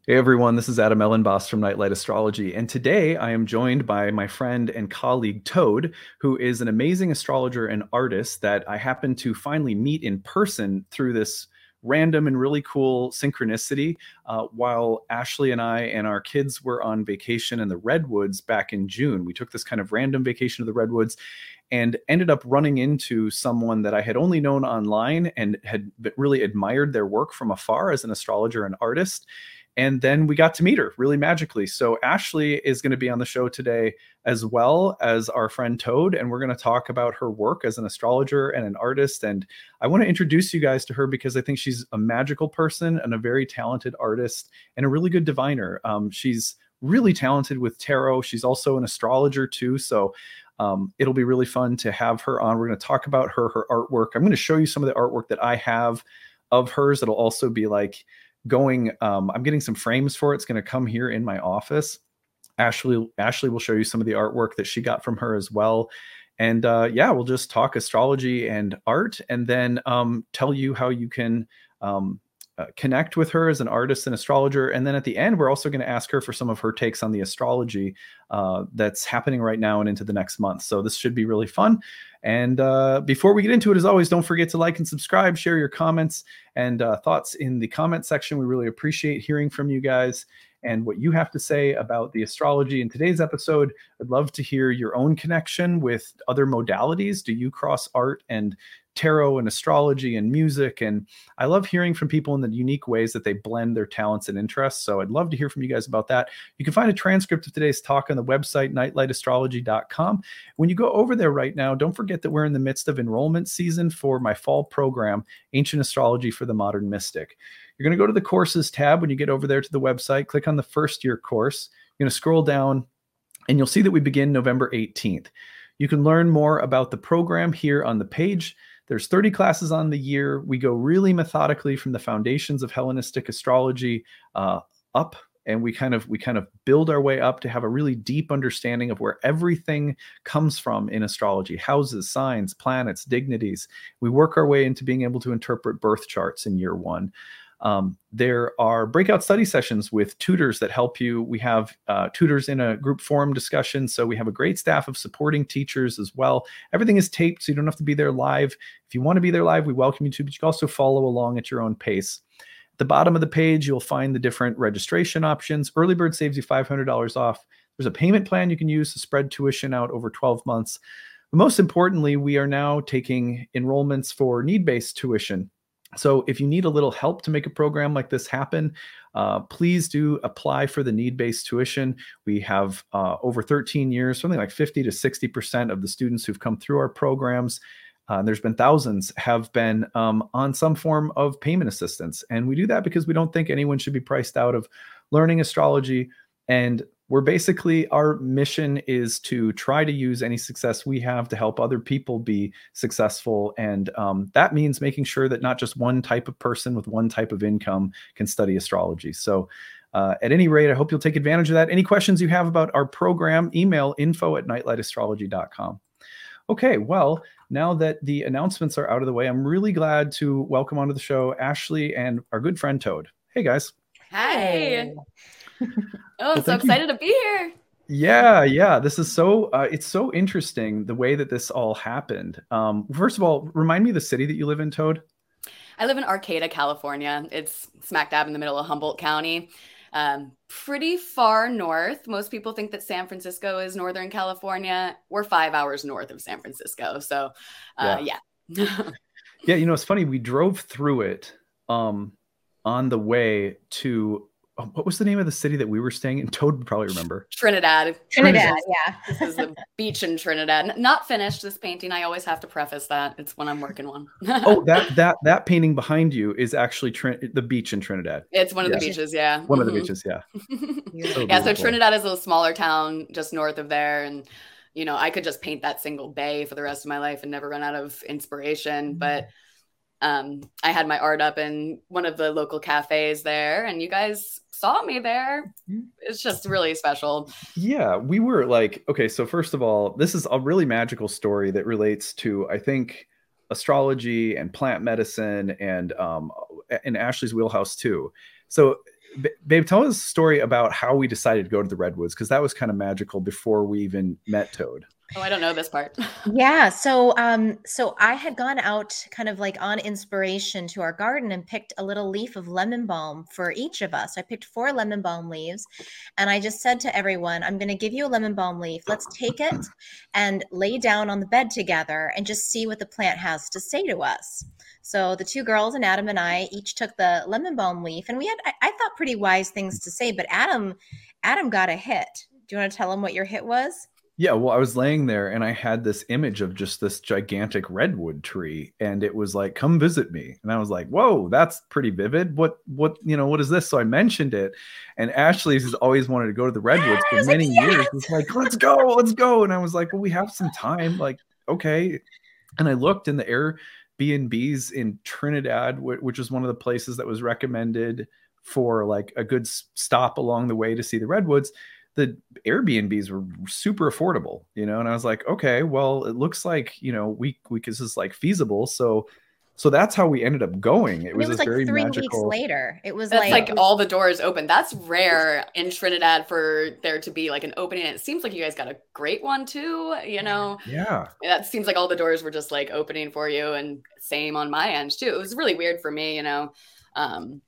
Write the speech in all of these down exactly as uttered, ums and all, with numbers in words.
Hey everyone, this is Adam Ellenboss from Nightlight Astrology, and today I am joined by my friend and colleague Toad, who is an amazing astrologer and artist that I happened to finally meet in person through this random and really cool synchronicity uh, while Ashley and I and our kids were on vacation in the Redwoods back in June. We took this kind of random vacation to the Redwoods and ended up running into someone that I had only known online and had really admired their work from afar as an astrologer and artist. And then we got to meet her really magically. So Ashley is going to be on the show today, as well as our friend Toad, and we're going to talk about her work as an astrologer and an artist. And I want to introduce you guys to her because I think she's a magical person and a very talented artist and a really good diviner. Um, she's really talented with tarot. She's also an astrologer too. So um, it'll be really fun to have her on. We're going to talk about her, her artwork. I'm going to show you some of the artwork that I have of hers. It'll also be like going, um, I'm getting some frames for it. It's going to come here in my office. Ashley, Ashley will show you some of the artwork that she got from her as well. And uh, yeah, we'll just talk astrology and art, and then um, tell you how you can um, uh, connect with her as an artist and astrologer. And then at the end, we're also going to ask her for some of her takes on the astrology uh, that's happening right now and into the next month. So this should be really fun. And uh, before we get into it, as always, don't forget to like and subscribe, share your comments and uh, thoughts in the comment section. We really appreciate hearing from you guys and what you have to say about the astrology in today's episode. I'd love to hear your own connection with other modalities. Do you cross art and tarot and astrology and music? And I love hearing from people in the unique ways that they blend their talents and interests. So I'd love to hear from you guys about that. You can find a transcript of today's talk on the website, nightlight astrology dot com. When you go over there right now, don't forget that we're in the midst of enrollment season for my fall program, Ancient Astrology for the Modern Mystic. You're going to go to the courses tab when you get over there to the website, click on the first year course. You're going to scroll down and you'll see that we begin November eighteenth. You can learn more about the program here on the page. There's thirty classes on the year. We go really methodically from the foundations of Hellenistic astrology uh, up, and we kind of we kind of build our way up to have a really deep understanding of where everything comes from in astrology: houses, signs, planets, dignities. We work our way into being able to interpret birth charts in year one. Um, there are breakout study sessions with tutors that help you. We have uh, tutors in a group forum discussion. So we have a great staff of supporting teachers as well. Everything is taped, so you don't have to be there live. If you want to be there live, we welcome you to, but you can also follow along at your own pace. At the bottom of the page, you'll find the different registration options. Early Bird saves you five hundred dollars off. There's a payment plan you can use to spread tuition out over twelve months. But most importantly, we are now taking enrollments for need-based tuition. So if you need a little help to make a program like this happen, uh, please do apply for the need-based tuition. We have uh, over thirteen years, something like fifty to sixty percent of the students who've come through our programs, uh, there's been thousands, have been um, on some form of payment assistance. And we do that because we don't think anyone should be priced out of learning astrology. And we're basically, our mission is to try to use any success we have to help other people be successful. And um, that means making sure that not just one type of person with one type of income can study astrology. So uh, at any rate, I hope you'll take advantage of that. Any questions you have about our program, email info at nightlight astrology dot com. Okay, well, now that the announcements are out of the way, I'm really glad to welcome onto the show Ashley and our good friend Toad. Hey, guys. Hi. Oh, I'm well, so excited you. to be here. Yeah, yeah. This is so, uh, it's so interesting the way that this all happened. Um, first of all, remind me of the city that you live in, Toad. I live in Arcata, California. It's smack dab in the middle of Humboldt County. Um, pretty far north. Most people think that San Francisco is Northern California. We're five hours north of San Francisco. So, uh, yeah. Yeah. Yeah, you know, it's funny. We drove through it um, on the way to, what was the name of the city that we were staying in? Toad would probably remember. Trinidad. Trinidad, yeah. This is the beach in Trinidad. Not finished, this painting. I always have to preface that. It's when I'm working one. Oh, that that that painting behind you is actually Trin- the beach in Trinidad. It's one of yes. the beaches, yeah. One mm-hmm. of the beaches, yeah. So yeah, so Trinidad is a smaller town just north of there. And, you know, I could just paint that single bay for the rest of my life and never run out of inspiration. Mm-hmm. But um, I had my art up in one of the local cafes there, and you guys saw me there. It's just really special. Yeah, we were like, okay, so first of all, this is a really magical story that relates to, I think, astrology and plant medicine and um, in Ashley's wheelhouse too. So B- babe, tell us a story about how we decided to go to the Redwoods, because that was kind of magical before we even met Toad. Oh, I don't know this part. Yeah. So, um, so I had gone out kind of like on inspiration to our garden and picked a little leaf of lemon balm for each of us. I picked four lemon balm leaves, and I just said to everyone, I'm going to give you a lemon balm leaf. Let's take it and lay down on the bed together and just see what the plant has to say to us. So the two girls and Adam and I each took the lemon balm leaf, and we had, I, I thought, pretty wise things to say, but Adam, Adam got a hit. Do you want to tell him what your hit was? Yeah, well, I was laying there and I had this image of just this gigantic redwood tree, and it was like, come visit me. And I was like, whoa, that's pretty vivid. What, what, you know, what is this? So I mentioned it, and Ashley has always wanted to go to the redwoods for many like, yes! years. It's like, let's go, let's go. And I was like, well, we have some time. Like, okay. And I looked in the Airbnbs in Trinidad, which was one of the places that was recommended for like a good stop along the way to see the redwoods. The Airbnbs were super affordable, you know, and I was like, okay, well, it looks like, you know, we, we, this is like feasible. So, so that's how we ended up going. It was, it was like very three magical... weeks later. It was that's like, like all the doors open. That's rare in Trinidad for there to be like an opening. It seems like you guys got a great one too, you know? Yeah. That seems like all the doors were just like opening for you, and same on my end too. It was really weird for me, you know? Um,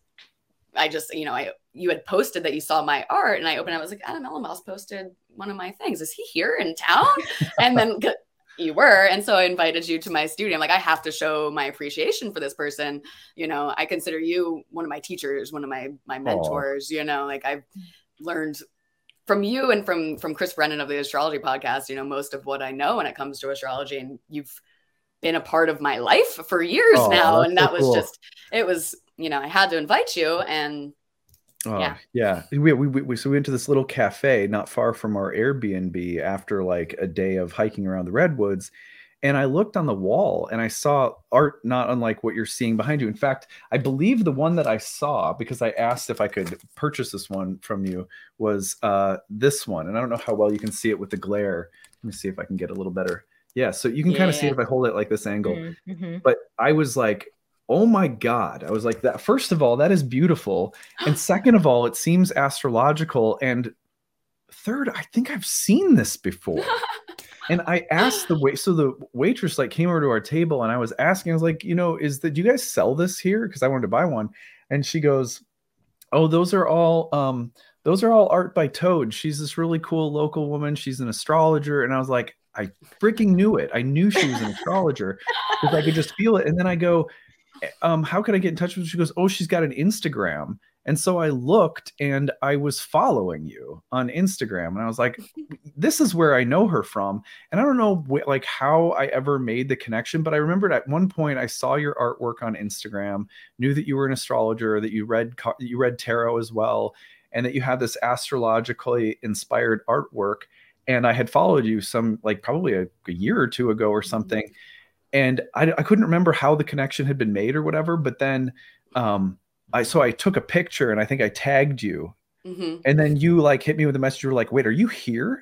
I just, you know, I, you had posted that you saw my art, and I opened it. I was like, Adam Elenbaas posted one of my things. Is he here in town? And then you were. And so I invited you to my studio. I'm like, I have to show my appreciation for this person. You know, I consider you one of my teachers, one of my, my mentors. Aww. You know, like I've learned from you and from, from Chris Brennan of the Astrology Podcast, you know, most of what I know when it comes to astrology. And you've been a part of my life for years oh, now. And that so was cool. just, it was, you know, I had to invite you, and oh, yeah. Yeah. We, we, we, so we went to this little cafe not far from our Airbnb after like a day of hiking around the redwoods. And I looked on the wall and I saw art not unlike what you're seeing behind you. In fact, I believe the one that I saw, because I asked if I could purchase this one from you, was uh, this one. And I don't know how well you can see it with the glare. Let me see if I can get a little better. Yeah. So you can yeah. kind of see it if I hold it like this angle. Mm-hmm. But I was like, oh my God. I was like, that. First of all, that is beautiful. And second of all, it seems astrological. And third, I think I've seen this before. And I asked the wait, so the waitress like came over to our table, and I was asking, I was like, you know, is that, do you guys sell this here? Because I wanted to buy one. And she goes, oh, those are all, um, those are all art by Toad. She's this really cool local woman. She's an astrologer. And I was like, I freaking knew it. I knew she was an astrologer because I could just feel it. And then I go, um, how could I get in touch with her? She goes, oh, she's got an Instagram. And so I looked, and I was following you on Instagram, and I was like, this is where I know her from. And I don't know wh- like how I ever made the connection, but I remembered at one point I saw your artwork on Instagram, knew that you were an astrologer, that you read, you read tarot as well, and that you had this astrologically inspired artwork. And I had followed you some, like probably a, a year or two ago or something. Mm-hmm. And I, I couldn't remember how the connection had been made or whatever. But then um, I so I took a picture, and I think I tagged you. Mm-hmm. And then you like hit me with a message. You were like, wait, are you here?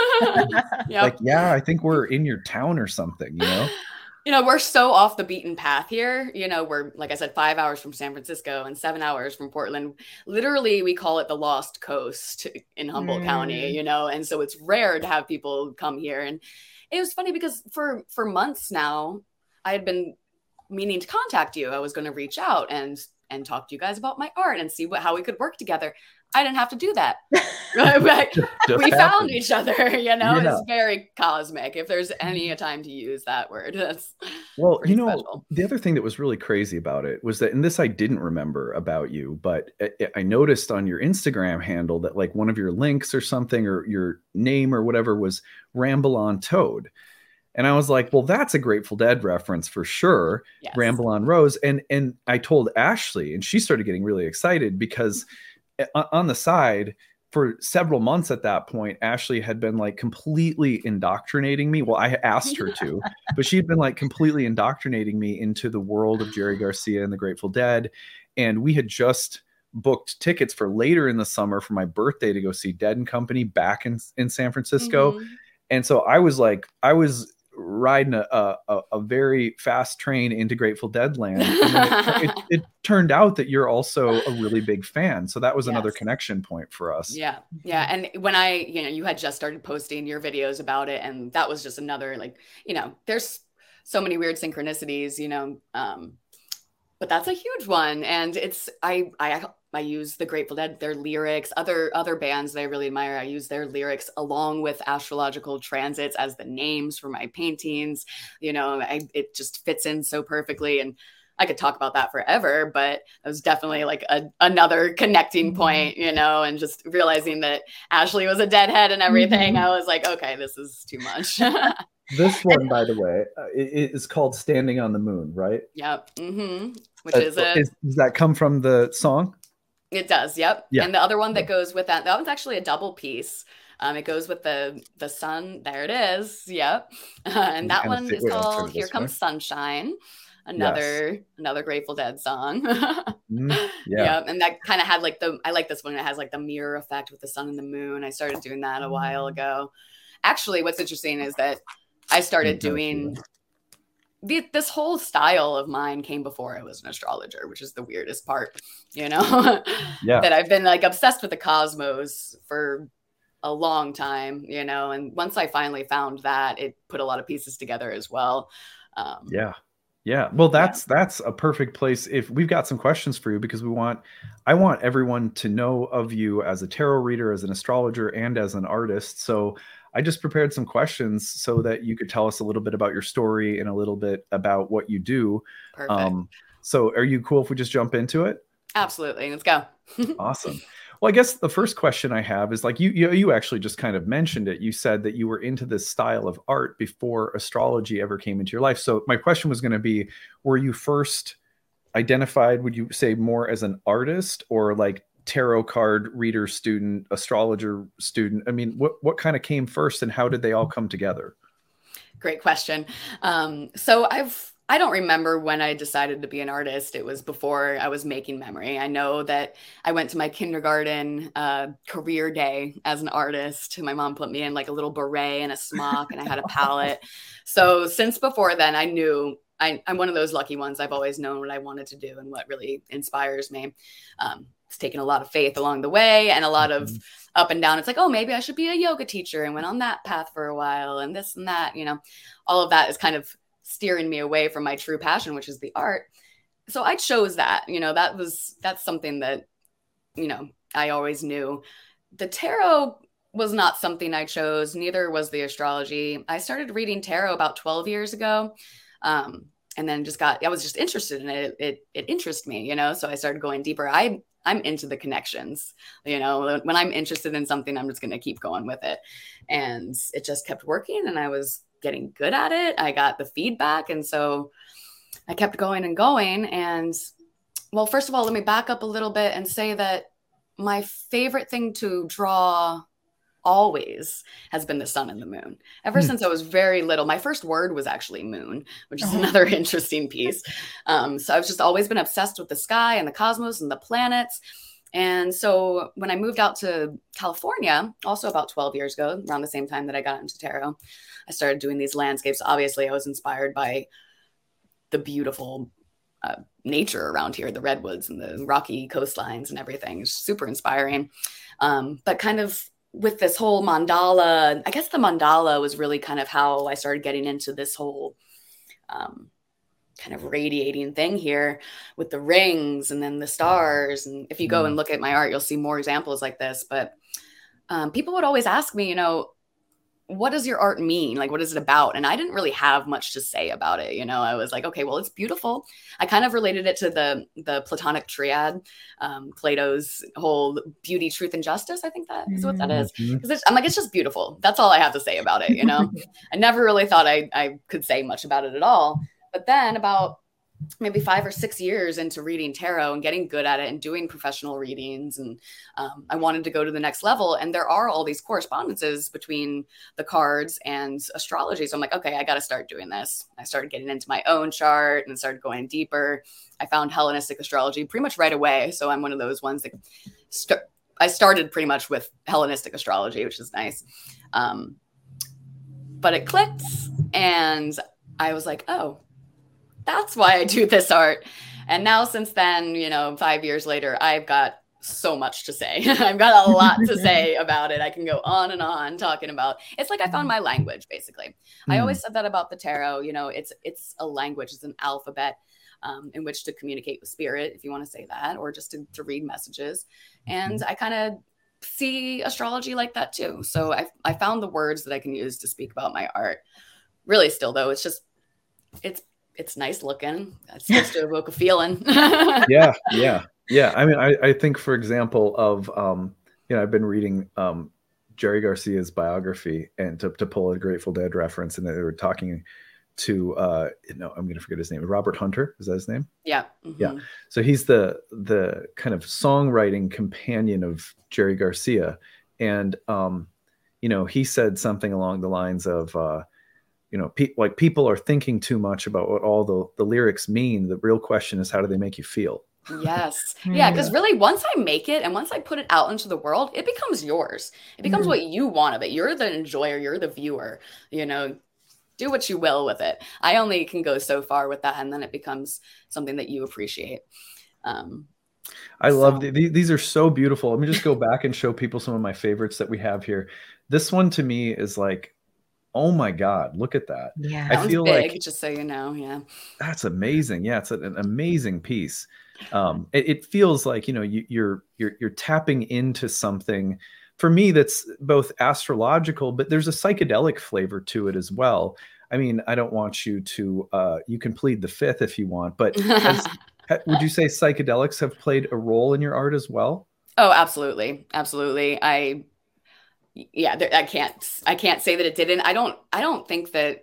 Yep. Like, yeah, I think we're in your town or something, you know? You know, we're so off the beaten path here. You know, we're, like I said, five hours from San Francisco and seven hours from Portland. Literally, we call it the Lost Coast in Humboldt mm. County, you know? And so it's rare to have people come here. And it was funny because for, for months now, I had been meaning to contact you. I was going to reach out and, and talk to you guys about my art and see what, how we could work together. I didn't have to do that. Like, just, just we happened. found each other, you know, yeah. It's very cosmic. If there's any time to use that word, that's well, you know, special. The other thing that was really crazy about it was that, and this I didn't remember about you, but I, I noticed on your Instagram handle that like one of your links or something, or your name or whatever, was Ramble on Toad. And I was like, well, that's a Grateful Dead reference for sure. Yes. Ramble on Rose. And, and I told Ashley, and she started getting really excited because on the side for several months at that point, Ashley had been like completely indoctrinating me. Well, I asked her to, but she'd been like completely indoctrinating me into the world of Jerry Garcia and the Grateful Dead. And we had just booked tickets for later in the summer for my birthday to go see Dead and Company back in, in San Francisco. Mm-hmm. And so I was like, I was riding a, a, a very fast train into Grateful Dead land. And then it, it, it turned out that you're also a really big fan. So that was yes. another connection point for us. Yeah. Yeah. And when I, you know, you had just started posting your videos about it, and that was just another, like, you know, there's so many weird synchronicities, you know, um, but that's a huge one. And it's, I, I, I use the Grateful Dead, their lyrics, other, other bands that I really admire. I use their lyrics along with astrological transits as the names for my paintings. You know, I, it just fits in so perfectly. And I could talk about that forever, but it was definitely like a, another connecting point, you know, and just realizing that Ashley was a deadhead and everything. Mm-hmm. I was like, okay, this is too much. This one, by the way, uh, it, it's called Standing on the Moon, right? Yep. Mm-hmm. Which uh, is a... Is, does that come from the song? It does. Yep. Yeah. And the other one that goes with that, that one's actually a double piece. Um, it goes with the the sun. There it is. Yep. Uh, and that one is called Here Comes Sunshine. Another yes. another Grateful Dead song. mm, yeah. Yep. And that kind of had like the, I like this one. It has like the mirror effect with the sun and the moon. I started doing that a while ago. Actually, what's interesting is that I started doing the, this whole style of mine came before I was an astrologer, which is the weirdest part, you know, yeah. that I've been like obsessed with the cosmos for a long time, you know, and once I finally found that, it put a lot of pieces together as well. Um, yeah. Yeah. Well, that's, yeah. that's a perfect place. If we've got some questions for you, because we want, I want everyone to know of you as a tarot reader, as an astrologer, and as an artist. So I just prepared some questions so that you could tell us a little bit about your story and a little bit about what you do. Perfect. Um, so are you cool if we just jump into it? Absolutely. Let's go. Awesome. Well, I guess the first question I have is like you, you, you actually just kind of mentioned it. You said that you were into this style of art before astrology ever came into your life. So my question was going to be, were you first identified, would you say, more as an artist or like tarot card reader student, astrologer student? I mean, what, what kind of came first and how did they all come together? Great question. Um, so I've, I don't remember when I decided to be an artist. It was before I was making memory. I know that I went to my kindergarten uh, career day as an artist. My mom put me in like a little beret and a smock and I had a palette. So since before then, I knew I, I'm one of those lucky ones. I've always known what I wanted to do and what really inspires me. Um, it's taken a lot of faith along the way and a lot of up and down. It's like, oh, maybe I should be a yoga teacher, and went on that path for a while and this and that, you know, all of that is kind of steering me away from my true passion, which is the art. So I chose that, you know, that was, that's something that, you know, I always knew. The tarot was not something I chose. Neither was the astrology. I started reading tarot about twelve years ago. Um, and then just got, I was just interested in it. It, it, it interested me, you know, so I started going deeper. I, I'm into the connections, you know, when I'm interested in something, I'm just going to keep going with it. And it just kept working. And I was getting good at it. I got the feedback. And so I kept going and going. And well, first of all, let me back up a little bit and say that my favorite thing to draw always has been the sun and the moon. Ever hmm. since I was very little, my first word was actually moon, which is another interesting piece. Um, so I've just always been obsessed with the sky and the cosmos and the planets. And so when I moved out to California, also about twelve years ago, around the same time that I got into tarot, I started doing these landscapes. Obviously, I was inspired by the beautiful uh, nature around here, the redwoods and the rocky coastlines and everything. It's super inspiring. Um, but kind of with this whole mandala, I guess the mandala was really kind of how I started getting into this whole um, kind of radiating thing here with the rings and then the stars. And if you go and look at my art, you'll see more examples like this. But um, people would always ask me, you know, what does your art mean? Like, what is it about? And I didn't really have much to say about it. You know, I was like, okay, well, it's beautiful. I kind of related it to the, the Platonic triad, um, Plato's whole beauty, truth, and justice. I think that is what that is. Because I'm like, it's just beautiful. That's all I have to say about it. You know, I never really thought I, I could say much about it at all. But then about maybe five or six years into reading tarot and getting good at it and doing professional readings. And um, I wanted to go to the next level. And there are all these correspondences between the cards and astrology. So I'm like, okay, I got to start doing this. I started getting into my own chart and started going deeper. I found Hellenistic astrology pretty much right away. So I'm one of those ones that st- I started pretty much with Hellenistic astrology, which is nice. Um, but it clicked. And I was like, oh, that's why I do this art. And now since then, you know, five years later, I've got so much to say. I've got a lot to say about it. I can go on and on talking about, it's like I found my language, basically. Mm. I always said that about the tarot, you know, it's, it's a language, it's an alphabet um, in which to communicate with spirit, if you want to say that, or just to, to read messages. And I kind of see astrology like that too. So I, I found the words that I can use to speak about my art. Really still though, it's just, it's, it's nice looking. It's supposed to evoke a feeling. yeah. Yeah. Yeah, I mean, I, I think, for example, of, um, you know, I've been reading um, Jerry Garcia's biography, and to, to pull a Grateful Dead reference, and they were talking to, uh, you know, I'm going to forget his name, Robert Hunter, is that his name? Yeah. Mm-hmm. Yeah. So he's the the kind of songwriting companion of Jerry Garcia. And, um, you know, he said something along the lines of, uh, you know, pe- like people are thinking too much about what all the, the lyrics mean. The real question is, how do they make you feel? Yes. Yeah. Because really, once I make it and once I put it out into the world, it becomes yours. It becomes mm-hmm. what you want of it. You're the enjoyer. You're the viewer. You know, do what you will with it. I only can go so far with that. And then it becomes something that you appreciate. Um, I so. love the, these are so beautiful. Let me just go back and show people some of my favorites that we have here. This one to me is like, oh my God, look at that. Yeah. That I feel big, like, just so you know. Yeah. That's amazing. Yeah. It's an amazing piece. Um, it, it feels like, you know, you, you're, you're, you're tapping into something for me that's both astrological, but there's a psychedelic flavor to it as well. I mean, I don't want you to, uh, you can plead the fifth if you want, but has, would you say psychedelics have played a role in your art as well? Oh, absolutely. Absolutely. I, yeah, there, I can't, I can't say that it didn't. I don't, I don't think that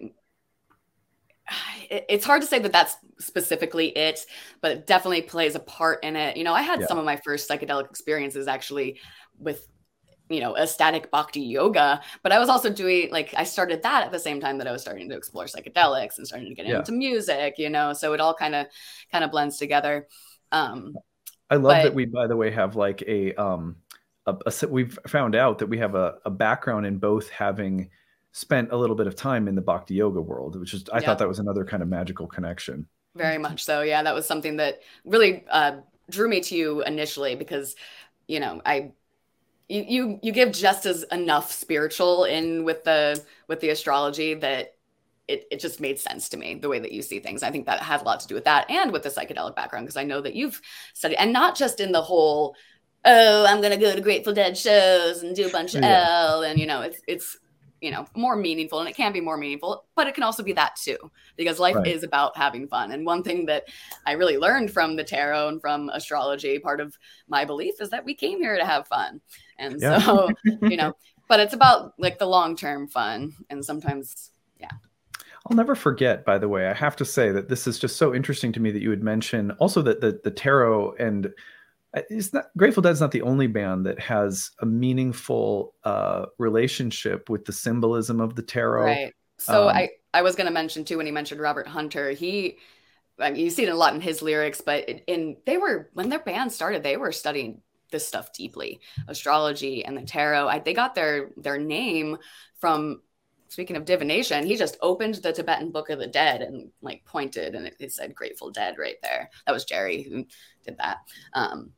it's hard to say that that's specifically it, but it definitely plays a part in it. You know, I had yeah. some of my first psychedelic experiences actually with, you know, ecstatic bhakti yoga, but I was also doing, like, I started that at the same time that I was starting to explore psychedelics and starting to get yeah. into music, you know, so it all kind of, kind of blends together. Um, I love but, that we, by the way, have like a, um, a, a we've found out that we have a, a background in both having spent a little bit of time in the bhakti yoga world, which is, I yep. thought that was another kind of magical connection. Very much so. Yeah. That was something that really uh, drew me to you initially because, you know, I, you, you, you give just as enough spiritual in with the, with the astrology that it, it just made sense to me the way that you see things. I think that has a lot to do with that and with the psychedelic background, because I know that you've studied, and not just in the whole, oh, I'm going to go to Grateful Dead shows and do a bunch of yeah. L and, you know, it's, it's, you know, more meaningful, and it can be more meaningful, but it can also be that too, because life right. is about having fun. And one thing that I really learned from the tarot and from astrology, part of my belief is that we came here to have fun. And yeah. so, you know, but it's about like the long-term fun. And sometimes, yeah. I'll never forget, by the way, I have to say that this is just so interesting to me that you would mention also that the, the tarot and It's not, Grateful Dead is not the only band that has a meaningful uh, relationship with the symbolism of the tarot. Right. So um, I, I was going to mention too, when he mentioned Robert Hunter, he, I mean, you see it a lot in his lyrics, but in they were, when their band started, they were studying this stuff deeply, astrology and the tarot. I, they got their, their name from, speaking of divination, he just opened the Tibetan Book of the Dead and like pointed, and it, it said Grateful Dead right there. That was Jerry who did that. Um,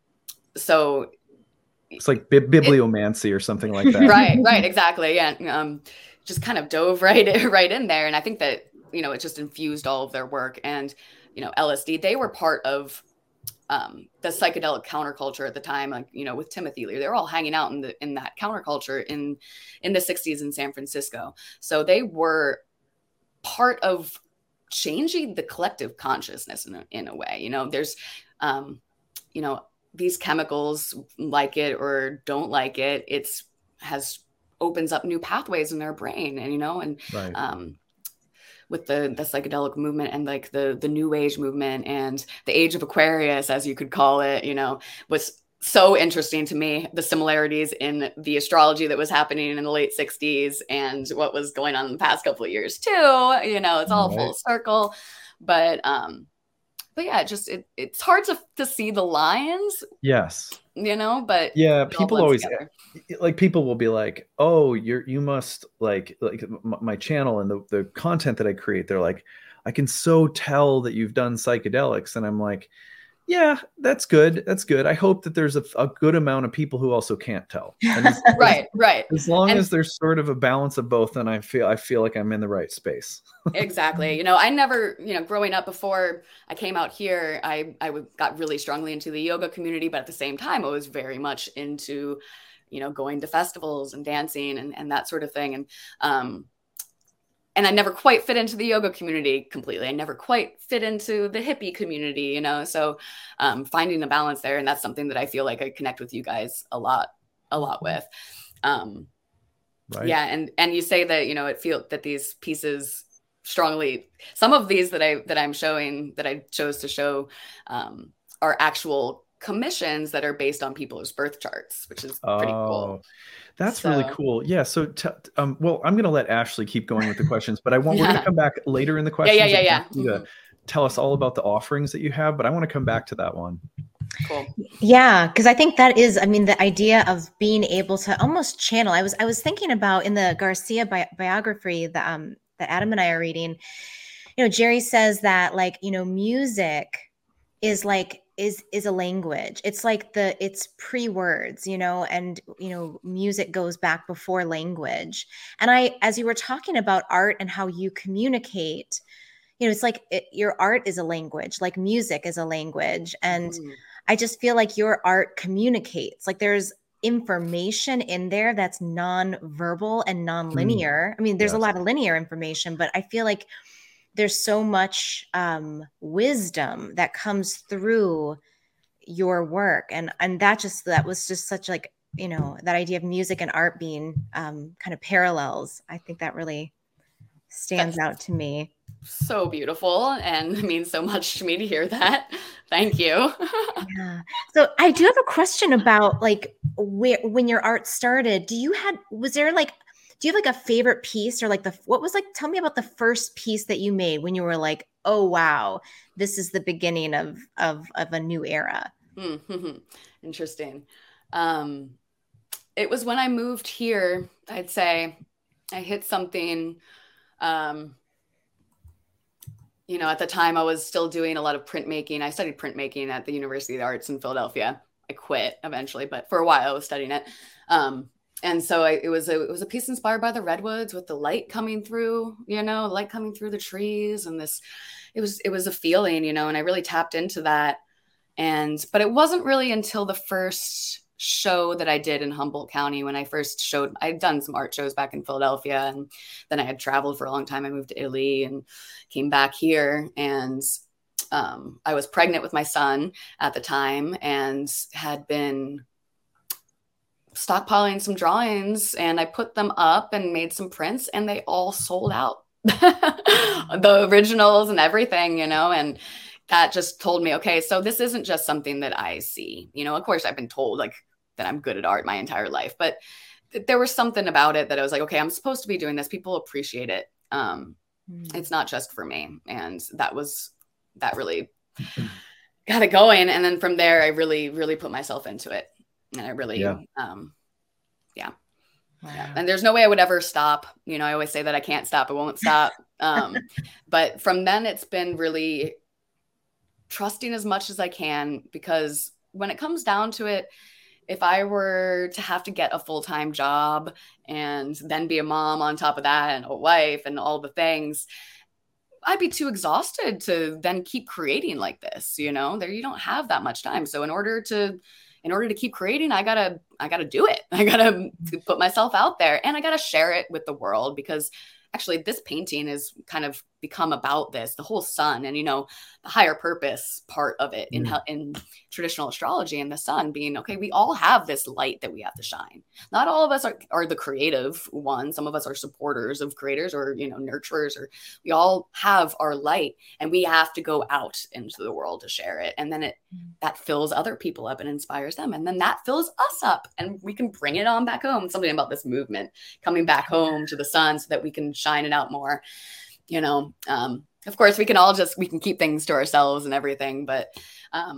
so it's like bi- bibliomancy it, or something like that. Right, right, exactly. Yeah. Um, just kind of dove right, right in there. And I think that, you know, it just infused all of their work. And, you know, L S D, they were part of um, the psychedelic counterculture at the time, like, you know, with Timothy Leary, they were all hanging out in the, in that counterculture in, in the sixties in San Francisco. So they were part of changing the collective consciousness in a, in a way. You know, there's, um, you know, these chemicals, like it or don't like it, it's has opens up new pathways in their brain, and, you know, and, right. um, with the, the psychedelic movement and like the, the new age movement and the age of Aquarius, as you could call it, you know, was so interesting to me, the similarities in the astrology that was happening in the late sixties and what was going on in the past couple of years too. You know, it's all right. full circle, but, um, but yeah, it just, it, it's hard to, to see the lines. Yes. you know, but yeah, people always together. like people will be like, oh, you're you must like like my channel and the, the content that I create, they're like, I can so tell that you've done psychedelics. And I'm like, yeah, that's good. That's good. I hope that there's a, a good amount of people who also can't tell. And as, right, right. As long and, as there's sort of a balance of both, then I feel I feel like I'm in the right space. Exactly. You know, I never, you know, growing up before I came out here, I I got really strongly into the yoga community, but at the same time, I was very much into, you know, going to festivals and dancing and, and that sort of thing. And um, and I never quite fit into the yoga community completely. I never quite fit into the hippie community, you know, so um, finding a balance there. And that's something that I feel like I connect with you guys a lot, a lot with. Um, right. Yeah. And, and you say that, you know, it feels that these pieces strongly, some of these that I, that I'm showing, that I chose to show um, are actual commissions that are based on people's birth charts, which is pretty oh. cool. That's so, really cool. Yeah. So, t- um, well, I'm going to let Ashley keep going with the questions, but I want, yeah. we're going to come back later in the questions. Yeah, yeah, yeah, yeah. To mm-hmm. tell us all about the offerings that you have, but I want to come back to that one. Cool. Yeah. Cause I think that is, I mean, the idea of being able to almost channel, I was, I was thinking about in the Garcia bi- biography that, um, that Adam and I are reading, you know, Jerry says that like, you know, music is like, is is a language. It's like the it's pre-words, you know, and you know, music goes back before language. And I, as you were talking about art and how you communicate, you know, it's like it, your art is a language, like music is a language. And mm. I just feel like your art communicates. Like there's information in there that's non-verbal and non-linear. Mm. I mean, there's yes. a lot of linear information, but I feel like there's so much um, wisdom that comes through your work. And, and that just, that was just such like, you know, that idea of music and art being um, kind of parallels. I think that really stands That's out to me. So beautiful. And it means so much to me to hear that. Thank you. Yeah. So I do have a question about like where, when your art started, do you had, was there like, do you have like a favorite piece or like the, what was like, tell me about the first piece that you made when you were like, oh, wow, this is the beginning of, of, of a new era. Mm-hmm. Interesting. Um, it was when I moved here, I'd say I hit something, um, you know, at the time I was still doing a lot of printmaking. I studied printmaking at the University of the Arts in Philadelphia. I quit eventually, but for a while I was studying it. Um, And so I, it was a it was a piece inspired by the redwoods with the light coming through, you know, light coming through the trees, and this, it was it was a feeling, you know, and I really tapped into that. And but it wasn't really until the first show that I did in Humboldt County when I first showed. I'd done some art shows back in Philadelphia, and then I had traveled for a long time. I moved to Italy and came back here, and um, I was pregnant with my son at the time, and had been stockpiling some drawings, and I put them up and made some prints, and they all sold out. The originals and everything, you know, and that just told me, okay, so this isn't just something that I see, you know, of course I've been told like that I'm good at art my entire life, but th- there was something about it that I was like, okay, I'm supposed to be doing this. People appreciate it. Um, mm. It's not just for me. And that was, that really got it going. And then from there, I really, really put myself into it. And I really, yeah. um, yeah. Wow. yeah. And there's no way I would ever stop. You know, I always say that I can't stop. I won't stop. Um, but from then it's been really trusting as much as I can, because when it comes down to it, if I were to have to get a full-time job and then be a mom on top of that and a wife and all the things, I'd be too exhausted to then keep creating like this. You know, there, you don't have that much time. So in order to In order to keep creating, I gotta, I gotta do it. I gotta put myself out there, and I gotta share it with the world, because actually this painting is kind of become about this, the whole sun, and, you know, the higher purpose part of it in, mm. in traditional astrology, and the sun being, okay, we all have this light that we have to shine. Not all of us are, are the creative ones. Some of us are supporters of creators, or, you know, nurturers, or we all have our light, and we have to go out into the world to share it. And then it, mm. that fills other people up and inspires them. And then that fills us up, and we can bring it on back home. Something about this movement coming back home to the sun so that we can shine it out more. You know, um, of course we can all just, we can keep things to ourselves and everything, but, um,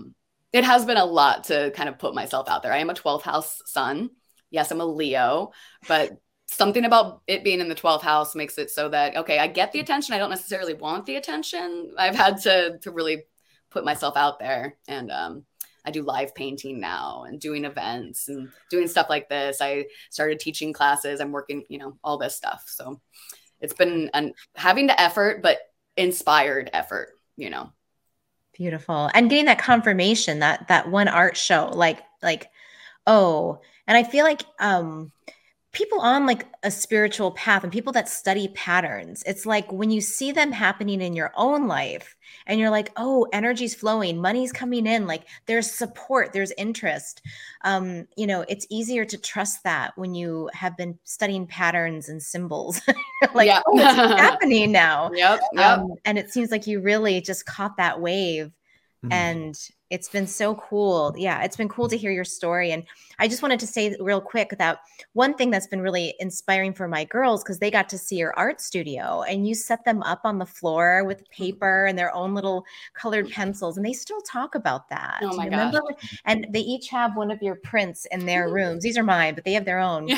it has been a lot to kind of put myself out there. I am a twelfth house sun. Yes, I'm a Leo, but something about it being in the twelfth house makes it so that, okay, I get the attention. I don't necessarily want the attention. I've had to to really put myself out there. And um, I do live painting now and doing events and doing stuff like this. I started teaching classes. I'm working, you know, all this stuff. So it's been an, having the effort, but inspired effort, you know. Beautiful. And getting that confirmation, that that one art show, like, like, oh, and I feel like um, people on like a spiritual path and people that study patterns, it's like when you see them happening in your own life and you're like, oh, energy's flowing, money's coming in, like there's support, there's interest. Um, you know, it's easier to trust that when you have been studying patterns and symbols. Like, yeah. oh, it's happening now. Yep, yep. Um, and it seems like you really just caught that wave. Mm-hmm. And it's been so cool. Yeah, it's been cool to hear your story. And I just wanted to say real quick that one thing that's been really inspiring for my girls, because they got to see your art studio and you set them up on the floor with paper and their own little colored pencils. And they still talk about that. Oh my Remember? gosh. And they each have one of your prints in their rooms. These are mine, but they have their own.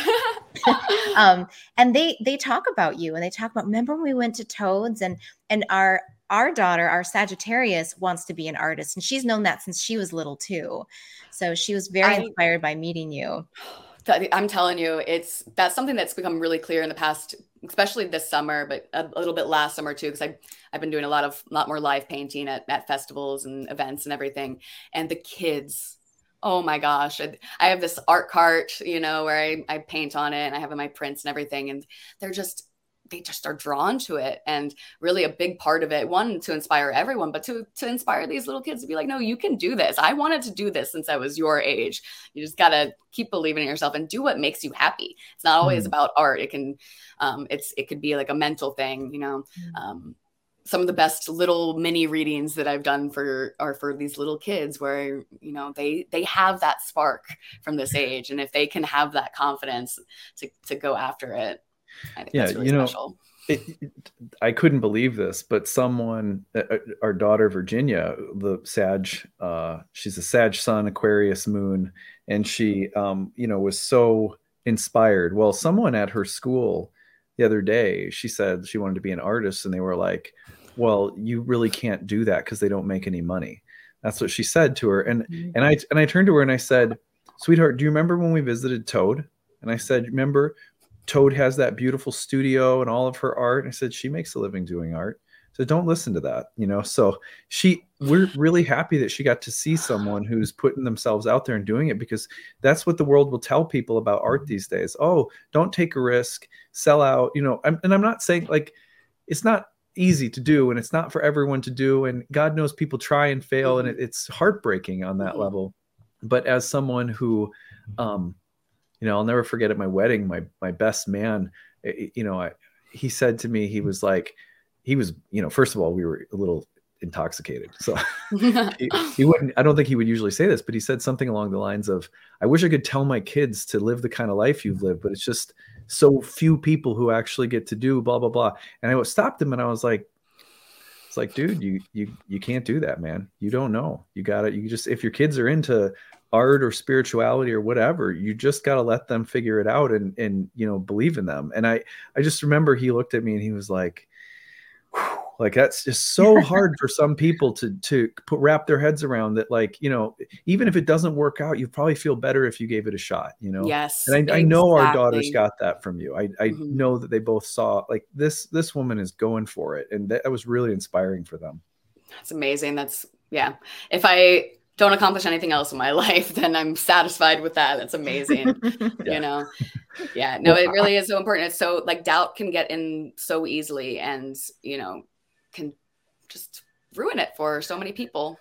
um, and they they talk about you and they talk about, remember when we went to Toads and and our Our daughter, our Sagittarius, wants to be an artist, and she's known that since she was little too. So she was very I, inspired by meeting you. I'm telling you, it's that's something that's become really clear in the past, especially this summer, but a, a little bit last summer too, because I've I've been doing a lot of lot more live painting at, at festivals and events and everything. And the kids, oh my gosh, I, I have this art cart, you know, where I, I paint on it and I have my prints and everything, and they're just they just are drawn to it. And really a big part of it, one, to inspire everyone, but to, to inspire these little kids to be like, no, you can do this. I wanted to do this since I was your age. You just got to keep believing in yourself and do what makes you happy. It's not always mm. about art. It can, um, it's, it could be like a mental thing, you know. Mm. Um, some of the best little mini readings that I've done for are for these little kids where, you know, they, they have that spark from this age. And if they can have that confidence to, to go after it, I think yeah, that's really you know, special. It, it, I couldn't believe this, but someone, uh, our daughter Virginia, the Sag, uh, she's a Sag Sun, Aquarius Moon, and she, um, you know, was so inspired. Well, someone at her school the other day, she said she wanted to be an artist, and they were like, "Well, you really can't do that because they don't make any money." That's what she said to her, and mm-hmm. and I and I turned to her and I said, "Sweetheart, do you remember when we visited Toad?" And I said, "Remember?" Toad has that beautiful studio and all of her art. And I said, she makes a living doing art. So don't listen to that, you know? So she, we're really happy that she got to see someone who's putting themselves out there and doing it, because that's what the world will tell people about art these days. Oh, don't take a risk, sell out, you know, I'm, and I'm not saying like, it's not easy to do and it's not for everyone to do. And God knows people try and fail, mm-hmm. and it, it's heartbreaking on that mm-hmm. level. But as someone who, um, you know, I'll never forget at my wedding, my my best man, you know, I, he said to me, he was like, he was, you know, first of all, we were a little intoxicated. So he, he wouldn't, I don't think he would usually say this, but he said something along the lines of, I wish I could tell my kids to live the kind of life you've lived, but it's just so few people who actually get to do blah, blah, blah. And I stopped him and I was like, it's like, dude, you, you, you can't do that, man. You don't know. You gotta, you just, if your kids are into art or spirituality or whatever, you just got to let them figure it out and, and, you know, believe in them. And I, I just remember he looked at me and he was like, like, that's just so hard for some people to, to put, wrap their heads around that. Like, you know, even if it doesn't work out, you probably feel better if you gave it a shot, you know? Yes. And I, exactly. I know our daughters got that from you. I, I mm-hmm. know that they both saw like this, this woman is going for it. And that, that was really inspiring for them. That's amazing. That's yeah. If I don't accomplish anything else in my life, then I'm satisfied with that. That's amazing. yeah. You know? Yeah, no, it really is so important. It's so like doubt can get in so easily and, you know, can just ruin it for so many people.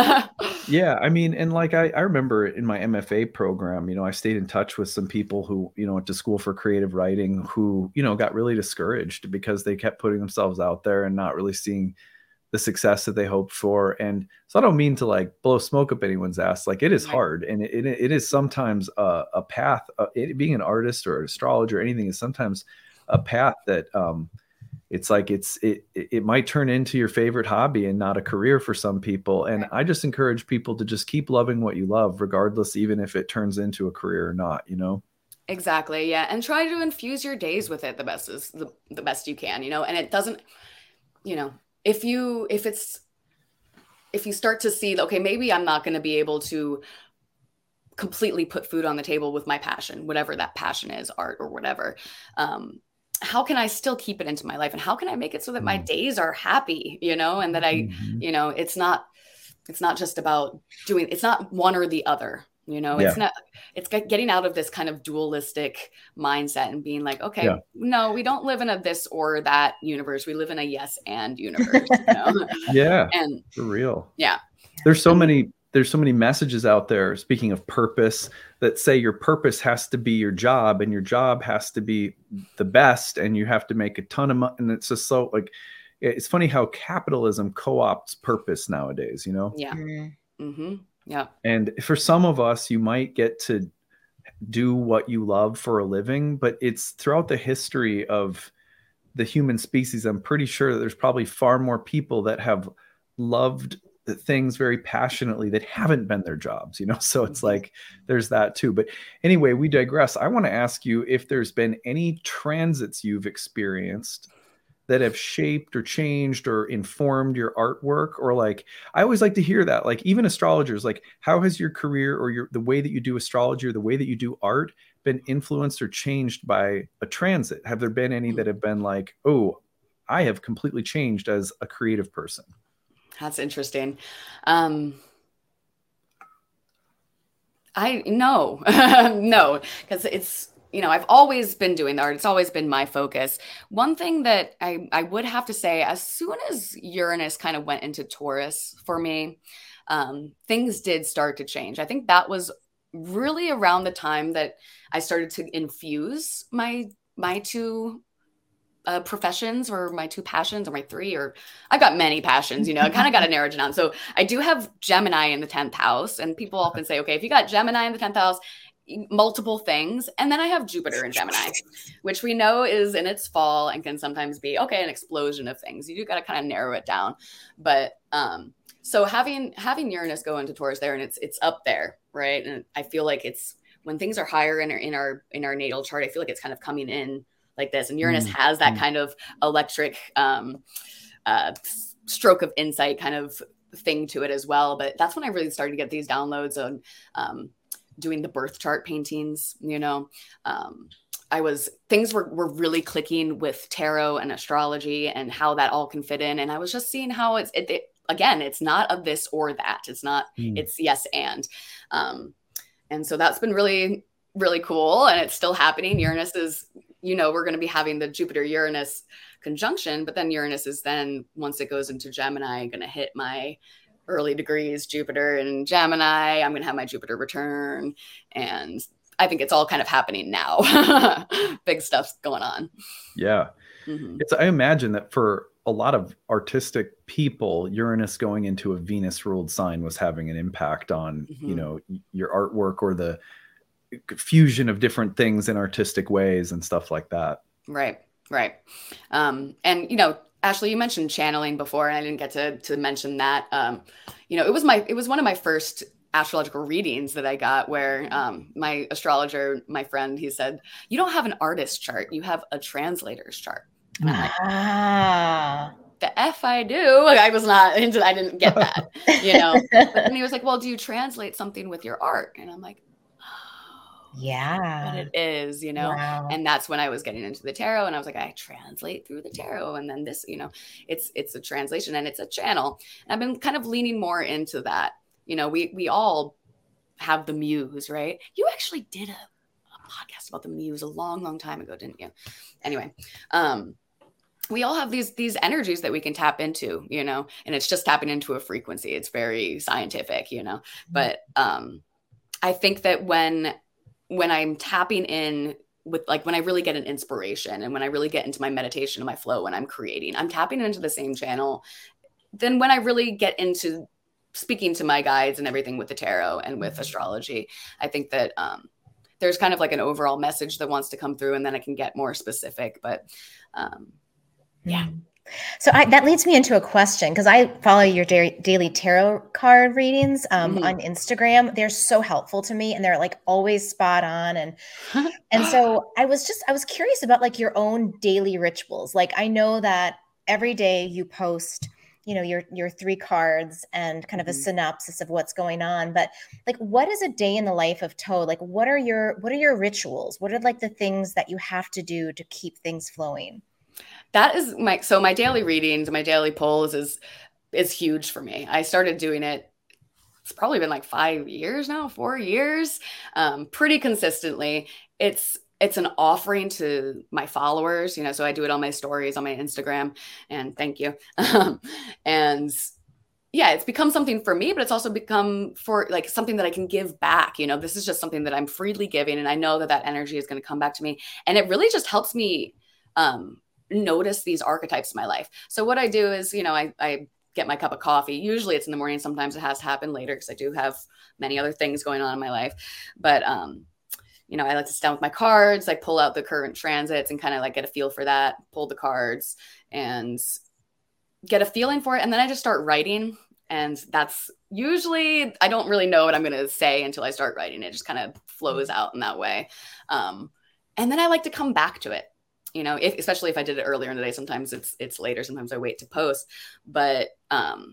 Yeah. I mean, and like, I, I remember in my M F A program, you know, I stayed in touch with some people who, you know, went to school for creative writing who, you know, got really discouraged because they kept putting themselves out there and not really seeing the success that they hoped for. And so I don't mean to like blow smoke up anyone's ass. Like it is hard. And it, it, it is sometimes a, a path, uh, it, being an artist or an astrologer or anything is sometimes a path that, um, it's like it's it it might turn into your favorite hobby and not a career for some people. And I just encourage people to just keep loving what you love, regardless, even if it turns into a career or not, you know? Exactly. Yeah. And try to infuse your days with it the best is the, the best you can, you know, and it doesn't, you know, if you, if it's, if you start to see, okay, maybe I'm not going to be able to completely put food on the table with my passion, whatever that passion is, art or whatever. Um, how can I still keep it into my life? And how can I make it so that my days are happy, you know, and that I, mm-hmm. you know, it's not, it's not just about doing, it's not one or the other, you know, yeah. it's not, it's getting out of this kind of dualistic mindset and being like, okay, yeah. no, we don't live in a this or that universe. We live in a yes and universe, you know? Yeah. And for real. Yeah. There's so many, there's so many messages out there, speaking of purpose, that say your purpose has to be your job and your job has to be the best and you have to make a ton of money. And it's just so like, it's funny how capitalism co-opts purpose nowadays, you know? Yeah. Mm-hmm. Yeah. And for some of us, you might get to do what you love for a living, but it's throughout the history of the human species, I'm pretty sure that there's probably far more people that have loved things very passionately that haven't been their jobs, you know? So it's like, there's that too. But anyway, we digress. I want to ask you if there's been any transits you've experienced that have shaped or changed or informed your artwork, or like, I always like to hear that, like even astrologers, like how has your career or your, the way that you do astrology or the way that you do art been influenced or changed by a transit? Have there been any that have been like, oh, I have completely changed as a creative person? That's interesting. Um, I no, no, because it's, you know, I've always been doing the art. It's always been my focus. One thing that I, I would have to say, as soon as Uranus kind of went into Taurus for me, um, things did start to change. I think that was really around the time that I started to infuse my my two Uh, professions or my two passions or my three, or I've got many passions, you know, I kind of got to narrow it down. So I do have Gemini in the tenth house, and people often say, okay, if you got Gemini in the tenth house, multiple things. And then I have Jupiter in Gemini, which we know is in its fall and can sometimes be, okay, an explosion of things. You do got to kind of narrow it down. But um, so having, having Uranus go into Taurus there, and it's, it's up there, right? And I feel like it's, when things are higher in our, in our, in our natal chart, I feel like it's kind of coming in like this. And Uranus mm-hmm. has that kind of electric um, uh, stroke of insight kind of thing to it as well. But that's when I really started to get these downloads on um, doing the birth chart paintings, you know. Um, I was, things were, were really clicking with tarot and astrology and how that all can fit in. And I was just seeing how it's, it, it, again, it's not a this or that. It's not, mm. it's yes and. Um, and so that's been really, really cool. And it's still happening. Uranus is, you know, we're going to be having the Jupiter Uranus conjunction, but then Uranus is then, once it goes into Gemini, going to hit my early degrees, Jupiter in Gemini. I'm going to have my Jupiter return. And I think it's all kind of happening now. Big stuff's going on. Yeah. Mm-hmm. It's, I imagine that for a lot of artistic people, Uranus going into a Venus ruled sign was having an impact on, mm-hmm. you know, your artwork or the fusion of different things in artistic ways and stuff like that. Right. Right. Um, and, you know, Ashley, you mentioned channeling before, and I didn't get to, to mention that. Um, you know, it was my, it was one of my first astrological readings that I got where um, my astrologer, my friend, he said, you don't have an artist chart. You have a translator's chart. And I'm like, ah. The F I do. Like, I was not into I didn't get that, you know, but then he was like, well, do you translate something with your art? And I'm like, yeah, what it is, you know. Wow. And that's when I was getting into the tarot, and I was like, I translate through the tarot, and then this, you know, it's it's a translation and it's a channel. And I've been kind of leaning more into that. You know, we we all have the muse, right? You actually did a, a podcast about the muse a long, long time ago, didn't you? Anyway, um, we all have these these energies that we can tap into, you know, and it's just tapping into a frequency. It's very scientific, you know, but um, I think that when when I'm tapping in with, like, when I really get an inspiration and when I really get into my meditation and my flow, when I'm creating, I'm tapping into the same channel. Then when I really get into speaking to my guides and everything with the tarot and with astrology, I think that um, there's kind of like an overall message that wants to come through, and then I can get more specific. But um, Yeah. So I, that leads me into a question, because I follow your da- daily tarot card readings um, Mm-hmm. on Instagram. They're so helpful to me, and they're like always spot on. And and so I was just I was curious about like your own daily rituals. Like I know that every day you post, you know, your your three cards and kind of a Mm-hmm. synopsis of what's going on. But like, what is a day in the life of Toad? Like, what are your what are your rituals? What are like the things that you have to do to keep things flowing? That is my, so my daily readings, my daily polls is, is huge for me. I started doing it. It's probably been like five years now, four years, um, pretty consistently. It's, it's an offering to my followers, you know, so I do it on my stories on my Instagram, and thank you. Um, and yeah, it's become something for me, but it's also become for like something that I can give back. You know, this is just something that I'm freely giving, and I know that that energy is going to come back to me. And it really just helps me, um, notice these archetypes in my life. So what I do is, you know, I, I get my cup of coffee. Usually it's in the morning. Sometimes it has to happen later because I do have many other things going on in my life. But, um, you know, I like to sit down with my cards. I pull out the current transits and kind of like get a feel for that, pull the cards and get a feeling for it. And then I just start writing. And that's usually, I don't really know what I'm going to say until I start writing. It just kind of flows out in that way. Um, and then I like to come back to it. You know, if, especially if I did it earlier in the day, sometimes it's it's later. Sometimes I wait to post. But um,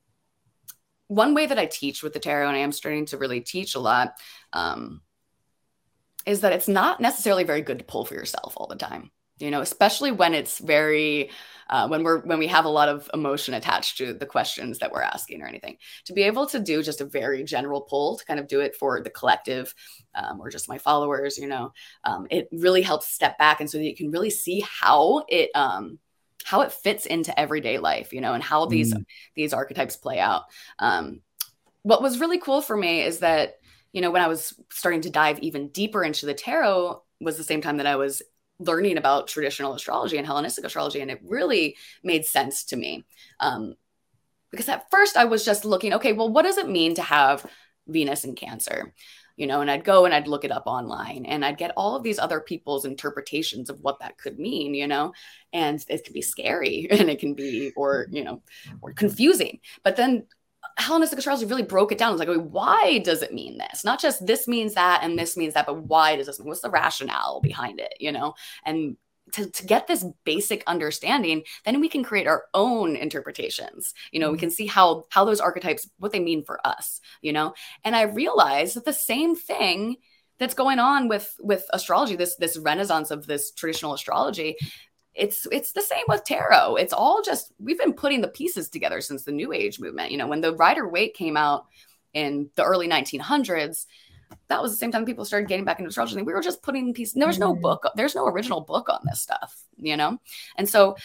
one way that I teach with the tarot, and I am starting to really teach a lot, um, is that it's not necessarily very good to pull for yourself all the time. You know, especially when it's very uh, when we're when we have a lot of emotion attached to the questions that we're asking or anything. To be able to do just a very general pull, to kind of do it for the collective um, or just my followers, you know, um, it really helps step back, and so that you can really see how it um, how it fits into everyday life, you know, and how these mm. these archetypes play out. Um, what was really cool for me is that, you know, when I was starting to dive even deeper into the tarot was the same time that I was learning about traditional astrology and Hellenistic astrology. And it really made sense to me. Um, because at first I was just looking, okay, well, what does it mean to have Venus in Cancer? You know, and I'd go and I'd look it up online and I'd get all of these other people's interpretations of what that could mean, you know, and it can be scary and it can be, or, you know, or confusing. But then Hellenistic astrology really broke it down. It was like, okay, why does it mean this? Not just this means that and this means that, but why does this mean? What's the rationale behind it, you know? And to, to get this basic understanding, then we can create our own interpretations. You know, mm-hmm. we can see how how those archetypes, what they mean for us, you know? And I realized that the same thing that's going on with with astrology, this this renaissance of this traditional astrology, It's it's the same with tarot. It's all just, we've been putting the pieces together since the New Age movement. You know, when the Rider-Waite came out in the early nineteen hundreds, that was the same time people started getting back into astrology. We were just putting pieces. There was no book. There's no original book on this stuff, you know? And so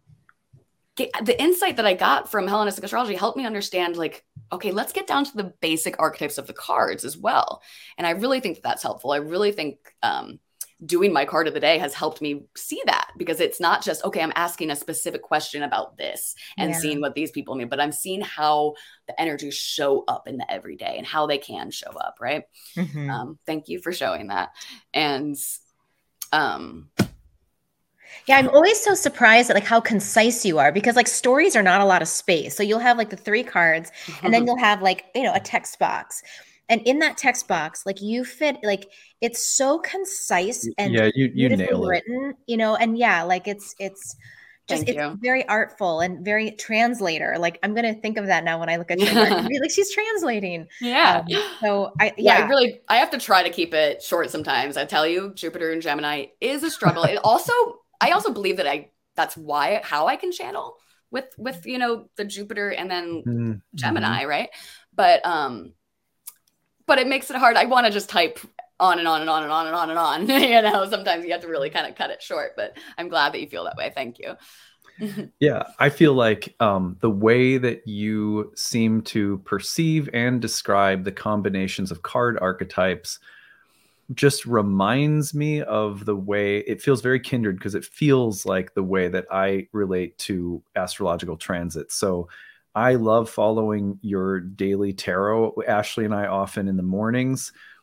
the insight that I got from Hellenistic astrology helped me understand, like, okay, let's get down to the basic archetypes of the cards as well. And I really think that that's helpful. I really think, um, doing my card of the day has helped me see that, because it's not just, okay, I'm asking a specific question about this and yeah. seeing what these people mean, but I'm seeing how the energies show up in the everyday and how they can show up. Right. Mm-hmm. Um, thank you for showing that. And, um, yeah, I'm always so surprised at like how concise you are, because like stories are not a lot of space. So you'll have like the three cards and then you'll have like, you know, a text box. And in that text box, like you fit, like it's so concise and yeah, you, you beautifully nail written, it. you know, and yeah, like it's, it's just, Thank it's you. very artful and very translator. Like I'm going to think of that now when I look at your work. Like she's translating. Yeah. Um, so I, yeah. yeah, I really, I have to try to keep it short sometimes. I tell you, Jupiter and Gemini is a struggle. It also, I also believe that I, that's why, how I can channel with, with, you know, the Jupiter and then mm-hmm. Gemini. Right. But, um, but it makes it hard. I want to just type on and on and on and on and on and on. You know, sometimes you have to really kind of cut it short, but I'm glad that you feel that way. Thank you. Yeah, I feel like um, the way that you seem to perceive and describe the combinations of card archetypes just reminds me of the way it feels very kindred, because it feels like the way that I relate to astrological transits. So I love following your daily tarot. Ashley and I often in the mornings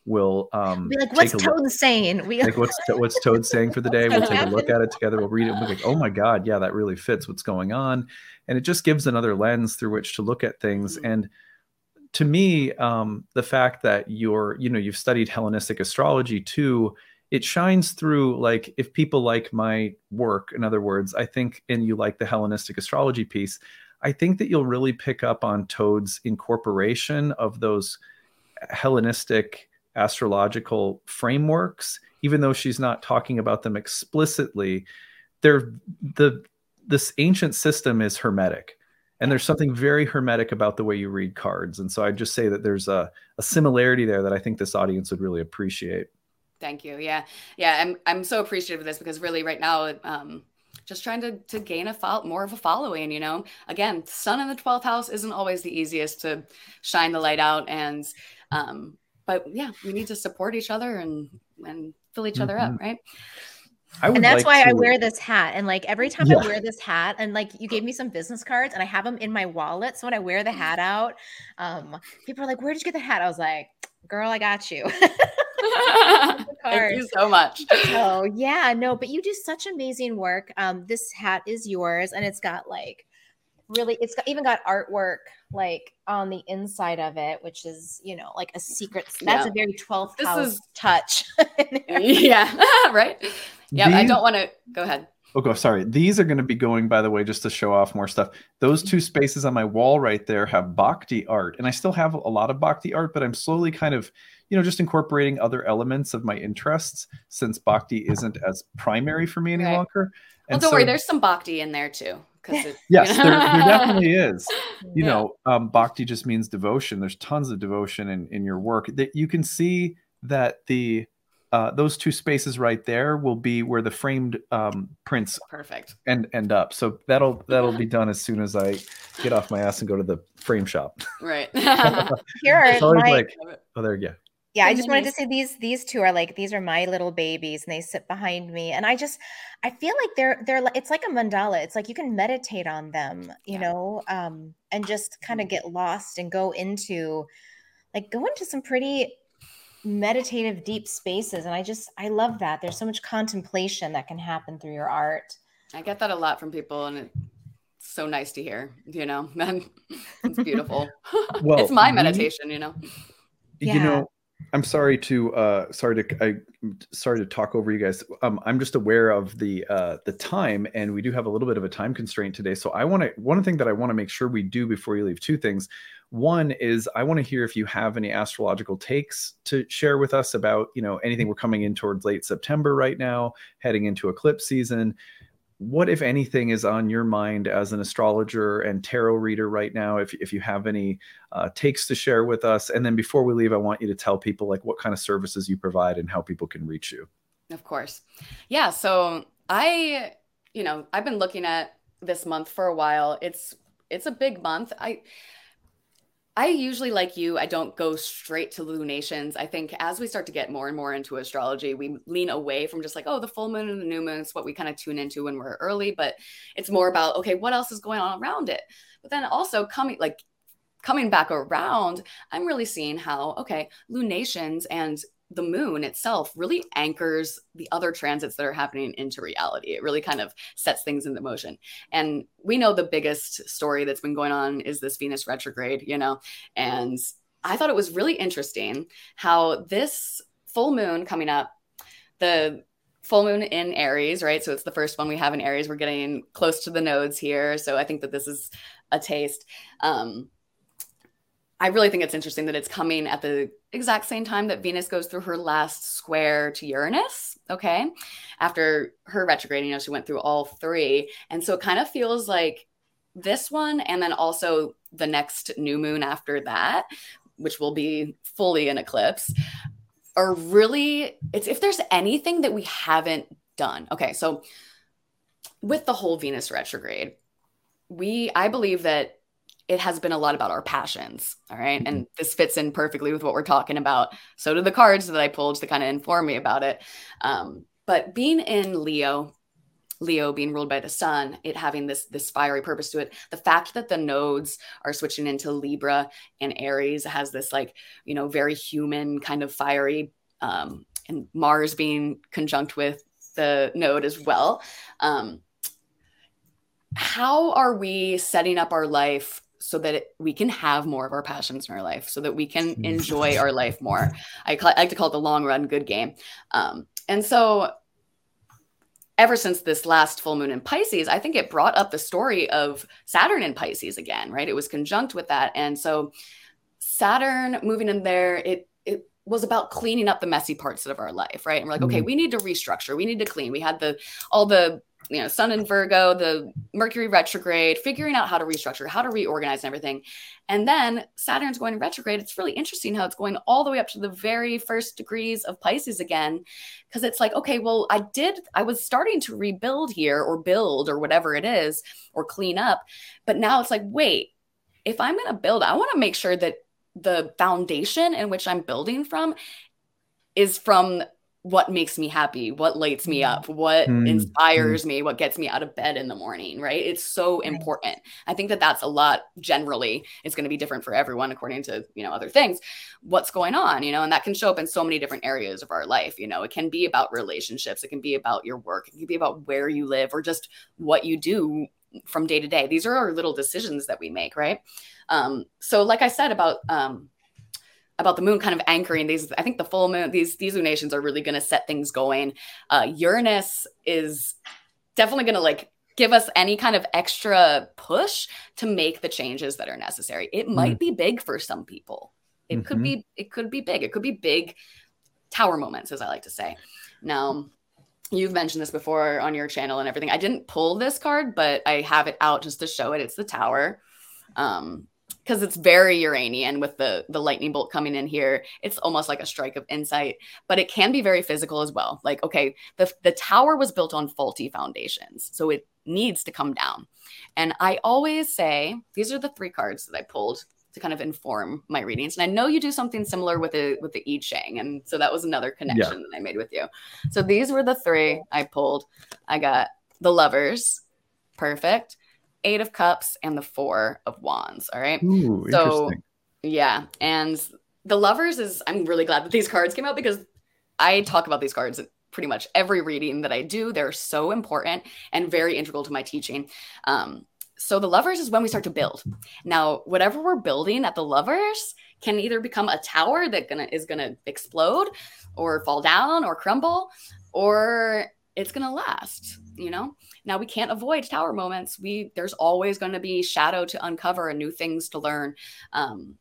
We'll um, be like, what's take a Toad look, saying? We like what's what's Toad saying for the day? We'll take a look at it together. We'll read it. We'll be like, oh my God, yeah, that really fits what's going on. And it just gives another lens through which to look at things. Mm-hmm. And to me, um, the fact that you're, you know, you've studied Hellenistic astrology too, it shines through. Like, if people like my work, in other words, I think, and you like the Hellenistic astrology piece, I think that you'll really pick up on Toad's incorporation of those Hellenistic astrological frameworks, even though she's not talking about them explicitly. They're the this ancient system is hermetic. And there's something very hermetic about the way you read cards. And so I'd just say that there's a, a similarity there that I think this audience would really appreciate. Thank you. Yeah. Yeah. I'm, I'm so appreciative of this, because really right now, um, just trying to, to gain a fo- more of a following, you know, again, sun in the twelfth house isn't always the easiest to shine the light out. And, um, but yeah, we need to support each other and, and fill each mm-hmm. other up. Right. And that's like why to... I wear this hat. And like every time yeah. I wear this hat, and like you gave me some business cards and I have them in my wallet. So when I wear the hat out, um, people are like, where did you get the hat? I was like, girl, I got you. Thank you so much. So yeah, no, but you do such amazing work. Um, this hat is yours, and it's got like really, it's got, even got artwork like on the inside of it, which is, you know, like a secret. That's yeah. a very twelfth this house is... touch. Yeah, right. Yeah, These... I don't want to go ahead. Oh, go. Sorry. These are going to be going, by the way, just to show off more stuff. Those two spaces on my wall right there have Bhakti art. And I still have a lot of Bhakti art, but I'm slowly kind of, you know, just incorporating other elements of my interests, since Bhakti isn't as primary for me any right. longer. And well, don't so, worry. There's some Bhakti in there too. It, yes, you know? there, there definitely is. You yeah. know, um, Bhakti just means devotion. There's tons of devotion in, in your work. That you can see that the Uh, those two spaces right there will be where the framed um, prints perfect end end up. So that'll that'll be done as soon as I get off my ass and go to the frame shop. Right. Here are my... like, oh, there you go. Yeah, I just wanted to say these these two are like, these are my little babies, and they sit behind me, and I just I feel like they're they're it's like a mandala. It's like you can meditate on them, you yeah. know, um, and just kind of get lost and go into like go into some pretty meditative deep spaces. And I just I love that there's so much contemplation that can happen through your art. I get that a lot from people, and it's so nice to hear, you know. It's beautiful. Well, it's my meditation, you know. You yeah. know, I'm sorry to uh sorry to I sorry to talk over you guys. Um I'm just aware of the uh the time, and we do have a little bit of a time constraint today. So I want to one thing that I want to make sure we do before you leave, two things. One is I want to hear if you have any astrological takes to share with us about, you know, anything. We're coming in towards late September right now, heading into eclipse season. What, if anything, is on your mind as an astrologer and tarot reader right now? If, if you have any uh, takes to share with us. And then before we leave, I want you to tell people like what kind of services you provide and how people can reach you. Of course. Yeah. So I, you know, I've been looking at this month for a while. It's, it's a big month. I, I usually, like you, I don't go straight to lunations. I think as we start to get more and more into astrology, we lean away from just like, oh, the full moon and the new moon is what we kind of tune into when we're early. But it's more about, okay, what else is going on around it? But then also coming like coming back around, I'm really seeing how, okay, lunations and the moon itself really anchors the other transits that are happening into reality. It really kind of sets things into motion. And we know the biggest story that's been going on is this Venus retrograde, you know, and I thought it was really interesting how this full moon coming up, the full moon in Aries, right? So it's the first one we have in Aries. We're getting close to the nodes here. So I think that this is a taste. Um, I really think it's interesting that it's coming at the exact same time that Venus goes through her last square to Uranus, okay? After her retrograde, you know, she went through all three. And so it kind of feels like this one, and then also the next new moon after that, which will be fully an eclipse, are really, it's if there's anything that we haven't done. Okay, so with the whole Venus retrograde, we, I believe that it has been a lot about our passions. All right. Mm-hmm. And this fits in perfectly with what we're talking about. So do the cards that I pulled to kind of inform me about it. Um, but being in Leo, Leo being ruled by the sun, it having this this fiery purpose to it. The fact that the nodes are switching into Libra and Aries has this like, you know, very human kind of fiery, um, and Mars being conjunct with the node as well. Um, how are we setting up our life so that it, we can have more of our passions in our life, so that we can enjoy our life more? I, call, I like to call it the long run good game. Um, and so ever since this last full moon in Pisces, I think it brought up the story of Saturn in Pisces again, right? It was conjunct with that. And so Saturn moving in there, it it was about cleaning up the messy parts of our life, right? And we're like, okay, we need to restructure. We need to clean. We had the all the, you know, Sun in Virgo, the Mercury retrograde, figuring out how to restructure, how to reorganize and everything. And then Saturn's going retrograde. It's really interesting how it's going all the way up to the very first degrees of Pisces again. Because it's like, okay, well, I did, I was starting to rebuild here or build or whatever it is, or clean up. But now it's like, wait, if I'm going to build, I want to make sure that the foundation in which I'm building from is from what makes me happy, what lights me up, what mm, inspires mm. me, what gets me out of bed in the morning, right? It's so important. I think that that's a lot generally. It's going to be different for everyone according to, you know, other things, what's going on, you know, and that can show up in so many different areas of our life. You know, it can be about relationships. It can be about your work. It can be about where you live or just what you do from day to day. These are our little decisions that we make, right? Um, so like I said about, um, about the moon kind of anchoring these, I think the full moon, these, these lunations are really going to set things going. Uh, Uranus is definitely going to like give us any kind of extra push to make the changes that are necessary. It might mm. be big for some people. It mm-hmm. could be, it could be big. It could be big tower moments, as I like to say. Now, you've mentioned this before on your channel and everything. I didn't pull this card, but I have it out just to show it. It's the Tower. Um, because it's very Uranian with the, the lightning bolt coming in here. It's almost like a strike of insight, but it can be very physical as well. Like, okay, the, the tower was built on faulty foundations, so it needs to come down. And I always say, these are the three cards that I pulled to kind of inform my readings. And I know you do something similar with the, with the I Ching. And so that was another connection yeah. that I made with you. So these were the three I pulled. I got the Lovers. Perfect. Eight of Cups and the Four of Wands. All right. Ooh, so yeah. And the Lovers is, I'm really glad that these cards came out because I talk about these cards at pretty much every reading that I do. They're so important and very integral to my teaching. Um, so the Lovers is when we start to build. Now, whatever we're building at the Lovers can either become a tower that gonna is gonna explode or fall down or crumble, or it's gonna last, you know? Now, we can't avoid tower moments. We There's always going to be shadow to uncover and new things to learn. Um,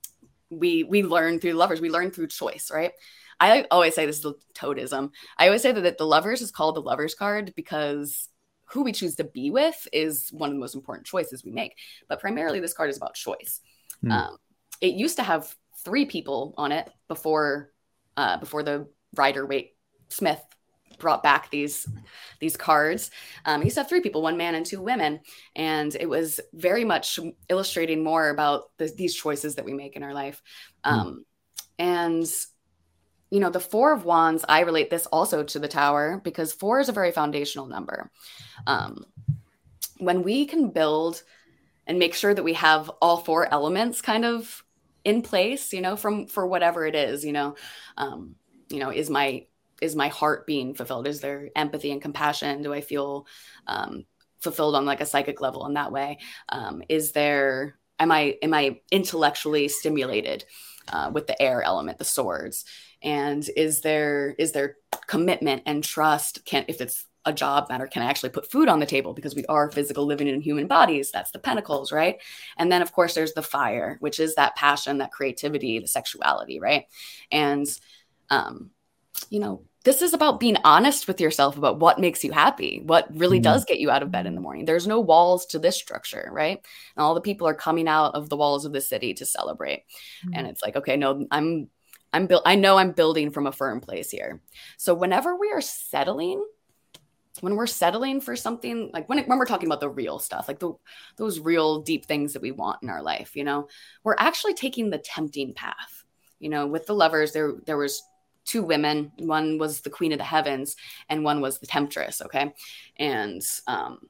we we learn through Lovers. We learn through choice, right? I always say this is the toadism. I always say that, that the Lovers is called the Lovers card because who we choose to be with is one of the most important choices we make. But primarily, this card is about choice. Mm. Um, it used to have three people on it before uh, before the Rider-Waite Smith brought back these these cards. Um, he used to have three people, one man and two women. And it was very much illustrating more about the, these choices that we make in our life. Um, mm. And, you know, the Four of Wands, I relate this also to the Tower because four is a very foundational number. Um, when we can build and make sure that we have all four elements kind of in place, you know, from for whatever it is, you know, um, you know, is my Is my heart being fulfilled? Is there empathy and compassion? Do I feel um, fulfilled on like a psychic level in that way? Um, is there, am I, am I intellectually stimulated uh, with the air element, the swords? And is there, is there commitment and trust? Can, if it's a job matter, can I actually put food on the table? Because we are physical living in human bodies. That's the pentacles, right? And then of course there's the fire, which is that passion, that creativity, the sexuality, right? And, um, you know, this is about being honest with yourself about what makes you happy, what really mm-hmm. does get you out of bed in the morning. There's no walls to this structure, right? And all the people are coming out of the walls of the city to celebrate. Mm-hmm. And it's like, okay, no, I'm, I'm built. I know I'm building from a firm place here. So whenever we are settling, when we're settling for something, like when, it, when we're talking about the real stuff, like the, those real deep things that we want in our life, you know, we're actually taking the tempting path. You know, with the Lovers, there, there was two women. One was the queen of the heavens and one was the temptress. Okay. And, um,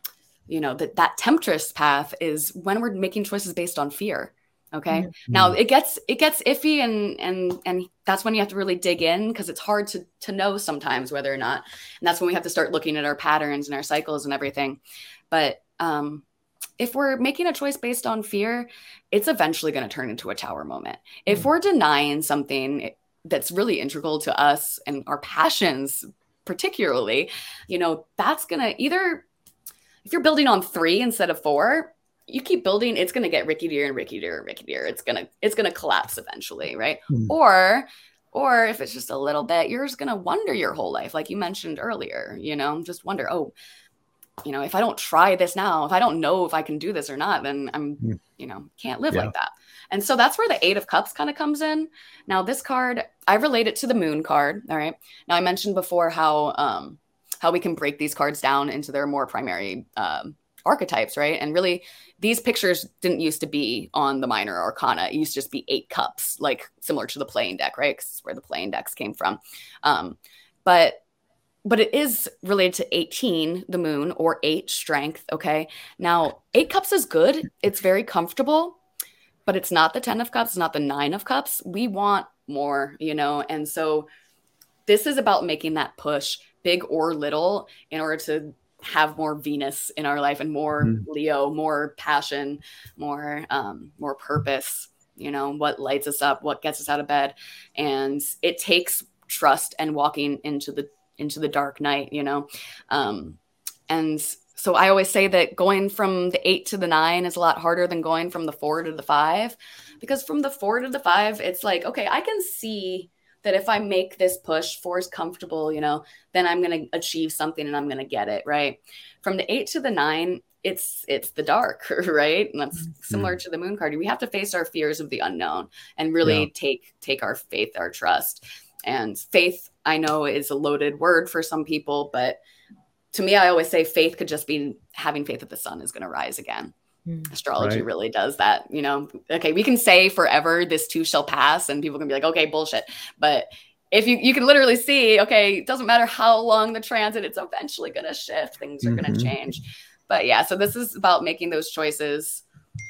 you know, that that temptress path is when we're making choices based on fear. Okay. Mm-hmm. Now it gets, it gets iffy and, and, and that's when you have to really dig in because it's hard to, to know sometimes whether or not, and that's when we have to start looking at our patterns and our cycles and everything. But, um, if we're making a choice based on fear, it's eventually going to turn into a tower moment. Mm-hmm. If we're denying something that's really integral to us and our passions, particularly, you know, that's going to either, if you're building on three instead of four, you keep building, it's going to get rickier and rickier and rickier. It's going to, it's going to collapse eventually. Right. Mm. Or, or if it's just a little bit, you're just going to wonder your whole life. Like you mentioned earlier, you know, just wonder, oh, you know, if I don't try this now, if I don't know if I can do this or not, then I'm, mm. you know, can't live yeah. like that. And so that's where the Eight of Cups kind of comes in. Now this card, I relate it to the Moon card. All right. Now I mentioned before how, um, how we can break these cards down into their more primary, um, archetypes, right? And really, these pictures didn't used to be on the minor arcana. It used to just be eight cups, like similar to the playing deck, right? Because it's where the playing decks came from. Um, but but it is related to eighteen, the moon, or eight, strength, okay? Now, eight cups is good. It's very comfortable, but it's not the ten of cups, it's not the nine of cups. We want more, you know? And so this is about making that push, big or little, in order to have more Venus in our life and more mm. Leo, more passion, more, um, more purpose, you know, what lights us up, what gets us out of bed. And it takes trust and walking into the, into the dark night, you know? Um, and so I always say that going from the eight to the nine is a lot harder than going from the four to the five, because from the four to the five, it's like, okay, I can see that if I make this push, four is comfortable, you know, then I'm going to achieve something and I'm going to get it, right? From the eight to the nine, it's it's the dark, right? And that's mm-hmm. similar to the moon card. We have to face our fears of the unknown and really yeah. take take our faith, our trust. And faith, I know, is a loaded word for some people, but to me, I always say faith could just be having faith that the sun is going to rise again. Astrology right. really does that, you know. Okay, we can say forever this too shall pass and people can be like, okay, bullshit. But if you you can literally see, okay, it doesn't matter how long the transit, it's eventually going to shift. Things are mm-hmm. going to change. But yeah, so this is about making those choices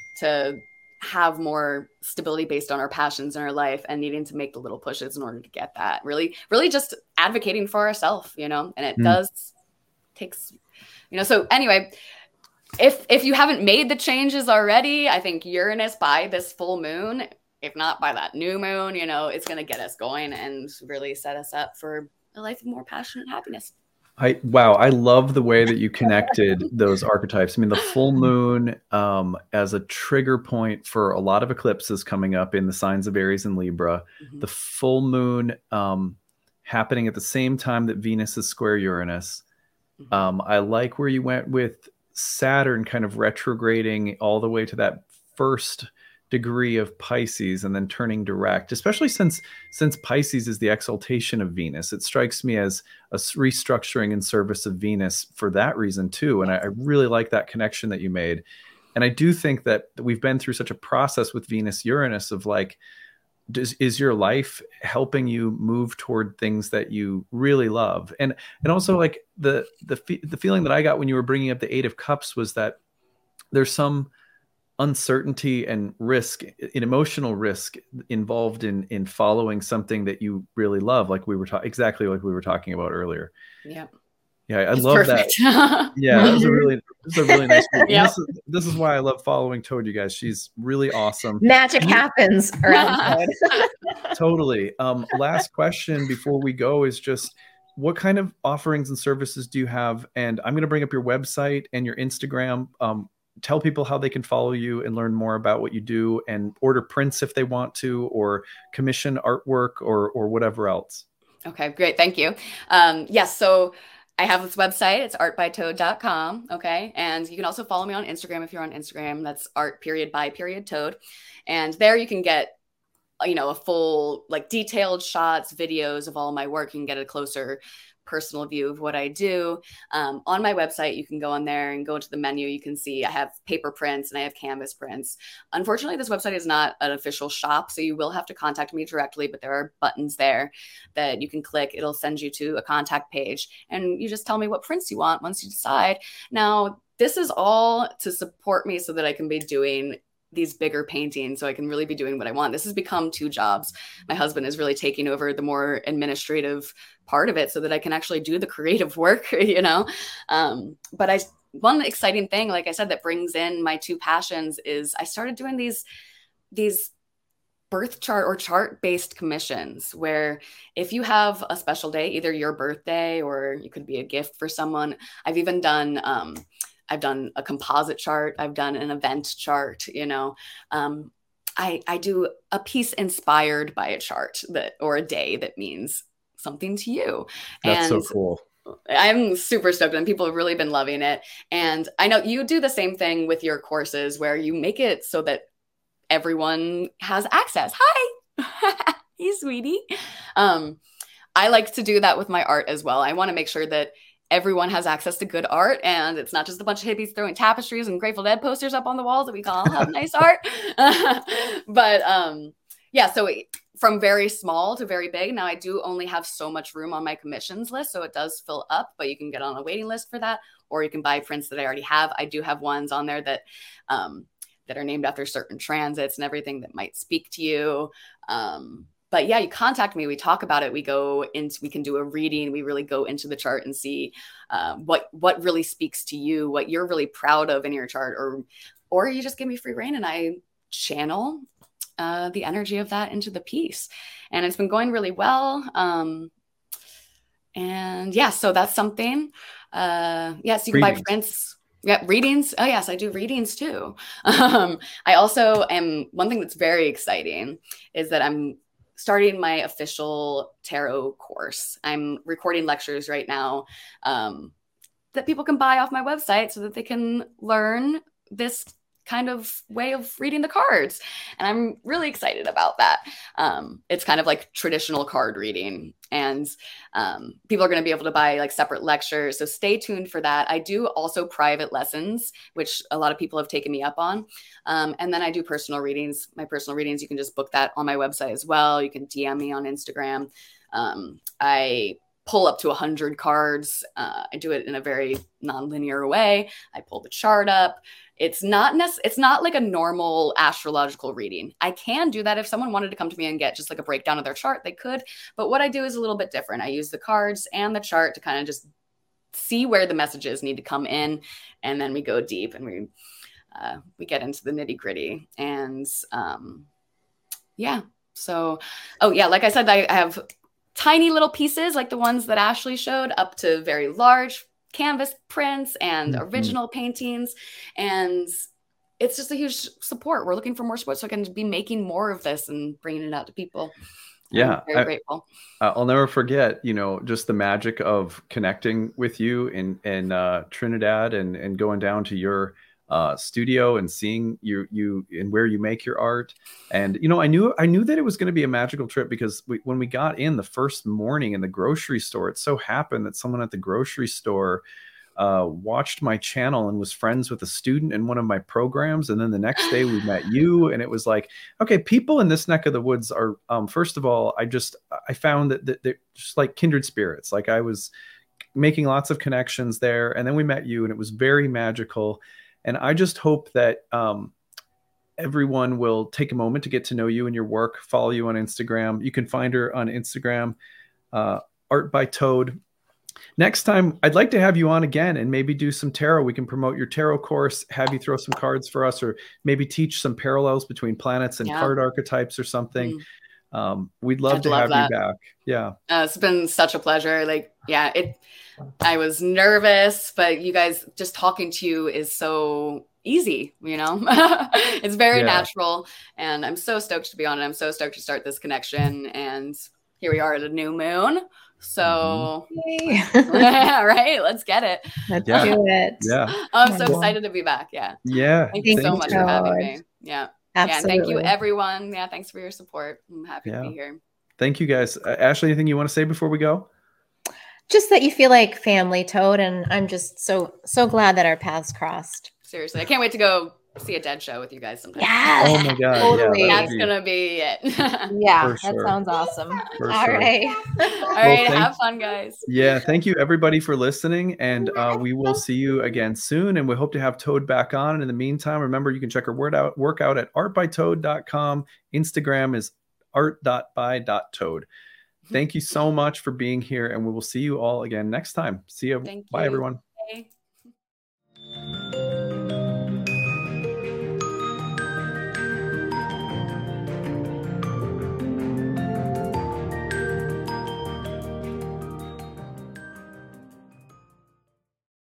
to have more stability based on our passions in our life and needing to make the little pushes in order to get that. Really, really just advocating for ourselves, you know, and it mm. does takes, you know, so anyway, If if you haven't made the changes already, I think Uranus by this full moon, if not by that new moon, you know, it's going to get us going and really set us up for a life of more passion and happiness. I wow, I love the way that you connected those archetypes. I mean, the full moon um, as a trigger point for a lot of eclipses coming up in the signs of Aries and Libra. Mm-hmm. The full moon um, happening at the same time that Venus is square Uranus. Mm-hmm. Um, I like where you went with Saturn kind of retrograding all the way to that first degree of Pisces and then turning direct, especially since since Pisces is the exaltation of Venus. It strikes me as a restructuring in service of Venus for that reason too. And I, I really like that connection that you made. And I do think that we've been through such a process with Venus Uranus of like, Does, is your life helping you move toward things that you really love? And and also like the the the feeling that I got when you were bringing up the Eight of Cups was that there's some uncertainty and risk, an emotional risk involved in in following something that you really love, like we were talking exactly like we were talking about earlier. Yeah. Yeah, I it's love perfect. that. Yeah, that was a really, this is a really nice movie. Yep. This is, this is why I love following Toad, you guys. She's really awesome. Magic happens around Toad. Totally. Um, last question before we go is just, what kind of offerings and services do you have? And I'm going to bring up your website and your Instagram. Um, tell people how they can follow you and learn more about what you do and order prints if they want to, or commission artwork or or whatever else. Okay, great. Thank you. Um, yes, so I have this website. It's art by toad dot com. Okay. And you can also follow me on Instagram if you're on Instagram. That's art period by period toad. And there you can get, you know, a full, like detailed shots, videos of all my work. You can get a closer personal view of what I do. Um, on my website, you can go on there and go into the menu. You can see I have paper prints and I have canvas prints. Unfortunately, this website is not an official shop, so you will have to contact me directly, but there are buttons there that you can click. It'll send you to a contact page, and you just tell me what prints you want once you decide. Now, this is all to support me so that I can be doing these bigger paintings, so I can really be doing what I want. This has become two jobs. My husband is really taking over the more administrative part of it so that I can actually do the creative work, you know? Um, but I, one exciting thing, like I said, that brings in my two passions is I started doing these, these birth chart or chart based commissions, where if you have a special day, either your birthday or it could be a gift for someone. I've even done, um, I've done a composite chart. I've done an event chart, you know, um, I, I do a piece inspired by a chart that, or a day that means something to you. That's and so cool. I'm super stoked, and people have really been loving it. And I know you do the same thing with your courses, where you make it so that everyone has access. Hi, hey, sweetie. Um, I like to do that with my art as well. I want to make sure that everyone has access to good art, and it's not just a bunch of hippies throwing tapestries and Grateful Dead posters up on the walls that we call have nice art. But um, yeah, so from very small to very big. Now I do only have so much room on my commissions list, so it does fill up, but you can get on a waiting list for that, or you can buy prints that I already have. I do have ones on there that um, that are named after certain transits and everything that might speak to you. Um, But yeah, you contact me, we talk about it, we go into, we can do a reading, we really go into the chart and see uh, what what really speaks to you, what you're really proud of in your chart, or or you just give me free reign and I channel uh, the energy of that into the piece. And it's been going really well. Um, and yeah, so that's something. Uh, yes, yeah, so you can buy prints. Yeah, readings. Oh, yes, I do readings too. Um, I also am, one thing that's very exciting is that I'm starting my official tarot course. I'm recording lectures right now um, that people can buy off my website so that they can learn this kind of way of reading the cards. And I'm really excited about that. Um, it's kind of like traditional card reading, and um, people are going to be able to buy like separate lectures. So stay tuned for that. I do also private lessons, which a lot of people have taken me up on. Um, and then I do personal readings. My personal readings, you can just book that on my website as well. You can D M me on Instagram. Um, I pull up to one hundred cards. Uh, I do it in a very nonlinear way. I pull the chart up. It's not nec- It's not like a normal astrological reading. I can do that if someone wanted to come to me and get just like a breakdown of their chart, they could. But what I do is a little bit different. I use the cards and the chart to kind of just see where the messages need to come in, and then we go deep and we uh, we get into the nitty gritty. And um, yeah, so oh yeah, like I said, I have tiny little pieces like the ones that Ashley showed, up to very large canvas prints and mm-hmm. original paintings. And it's just a huge support. We're looking for more support so I can be making more of this and bringing it out to people. Yeah. I'm very I, grateful. I'll never forget, you know, just the magic of connecting with you in, in uh, Trinidad and, and going down to your uh, studio and seeing you, you and where you make your art. And, you know, I knew, I knew that it was going to be a magical trip because we, when we got in the first morning in the grocery store, it so happened that someone at the grocery store uh, watched my channel and was friends with a student in one of my programs. And then the next day we met you, and it was like, okay, people in this neck of the woods are, um, first of all, I just, I found that, that they're just like kindred spirits. Like I was making lots of connections there, and then we met you and it was very magical. And I just hope that um, everyone will take a moment to get to know you and your work, follow you on Instagram. You can find her on Instagram, uh, Art by Toad. Next time, I'd like to have you on again and maybe do some tarot. We can promote your tarot course, have you throw some cards for us, or maybe teach some parallels between planets and yeah. card archetypes or something. Mm. Um, we'd love I'd to love have that. you back. Yeah. Uh, it's been such a pleasure. Like, yeah, it, I was nervous, but you guys, just talking to you is so easy, you know. It's very yeah. natural, and I'm so stoked to be on it. I'm so stoked to start this connection, and here we are at a new moon. So mm-hmm. yeah, right, let's get it. Let's yeah. do it. Yeah, I'm so excited to be back. Yeah, yeah. Thank you thank so much God. for having me. Yeah, absolutely. Yeah, and thank you everyone. Yeah, thanks for your support. I'm happy yeah. to be here. Thank you guys. Uh, Ashley, anything you want to say before we go? just that you feel like family, Toad, and I'm just so so glad that our paths crossed. Seriously, I can't wait to go see a Dead show with you guys sometime. Yes. Oh my god, Totally. yeah, That's be, gonna be it. Yeah, For that sure. sounds awesome. For All sure. right. All right, thank- have fun, guys. Yeah, thank you everybody for listening, and uh, we will see you again soon. And we hope to have Toad back on. And in the meantime, remember you can check her word out workout at art by toad dot com. Instagram is art dot by dot toad. Thank you so much for being here, and we will see you all again next time. See you. Thank Bye, you. everyone.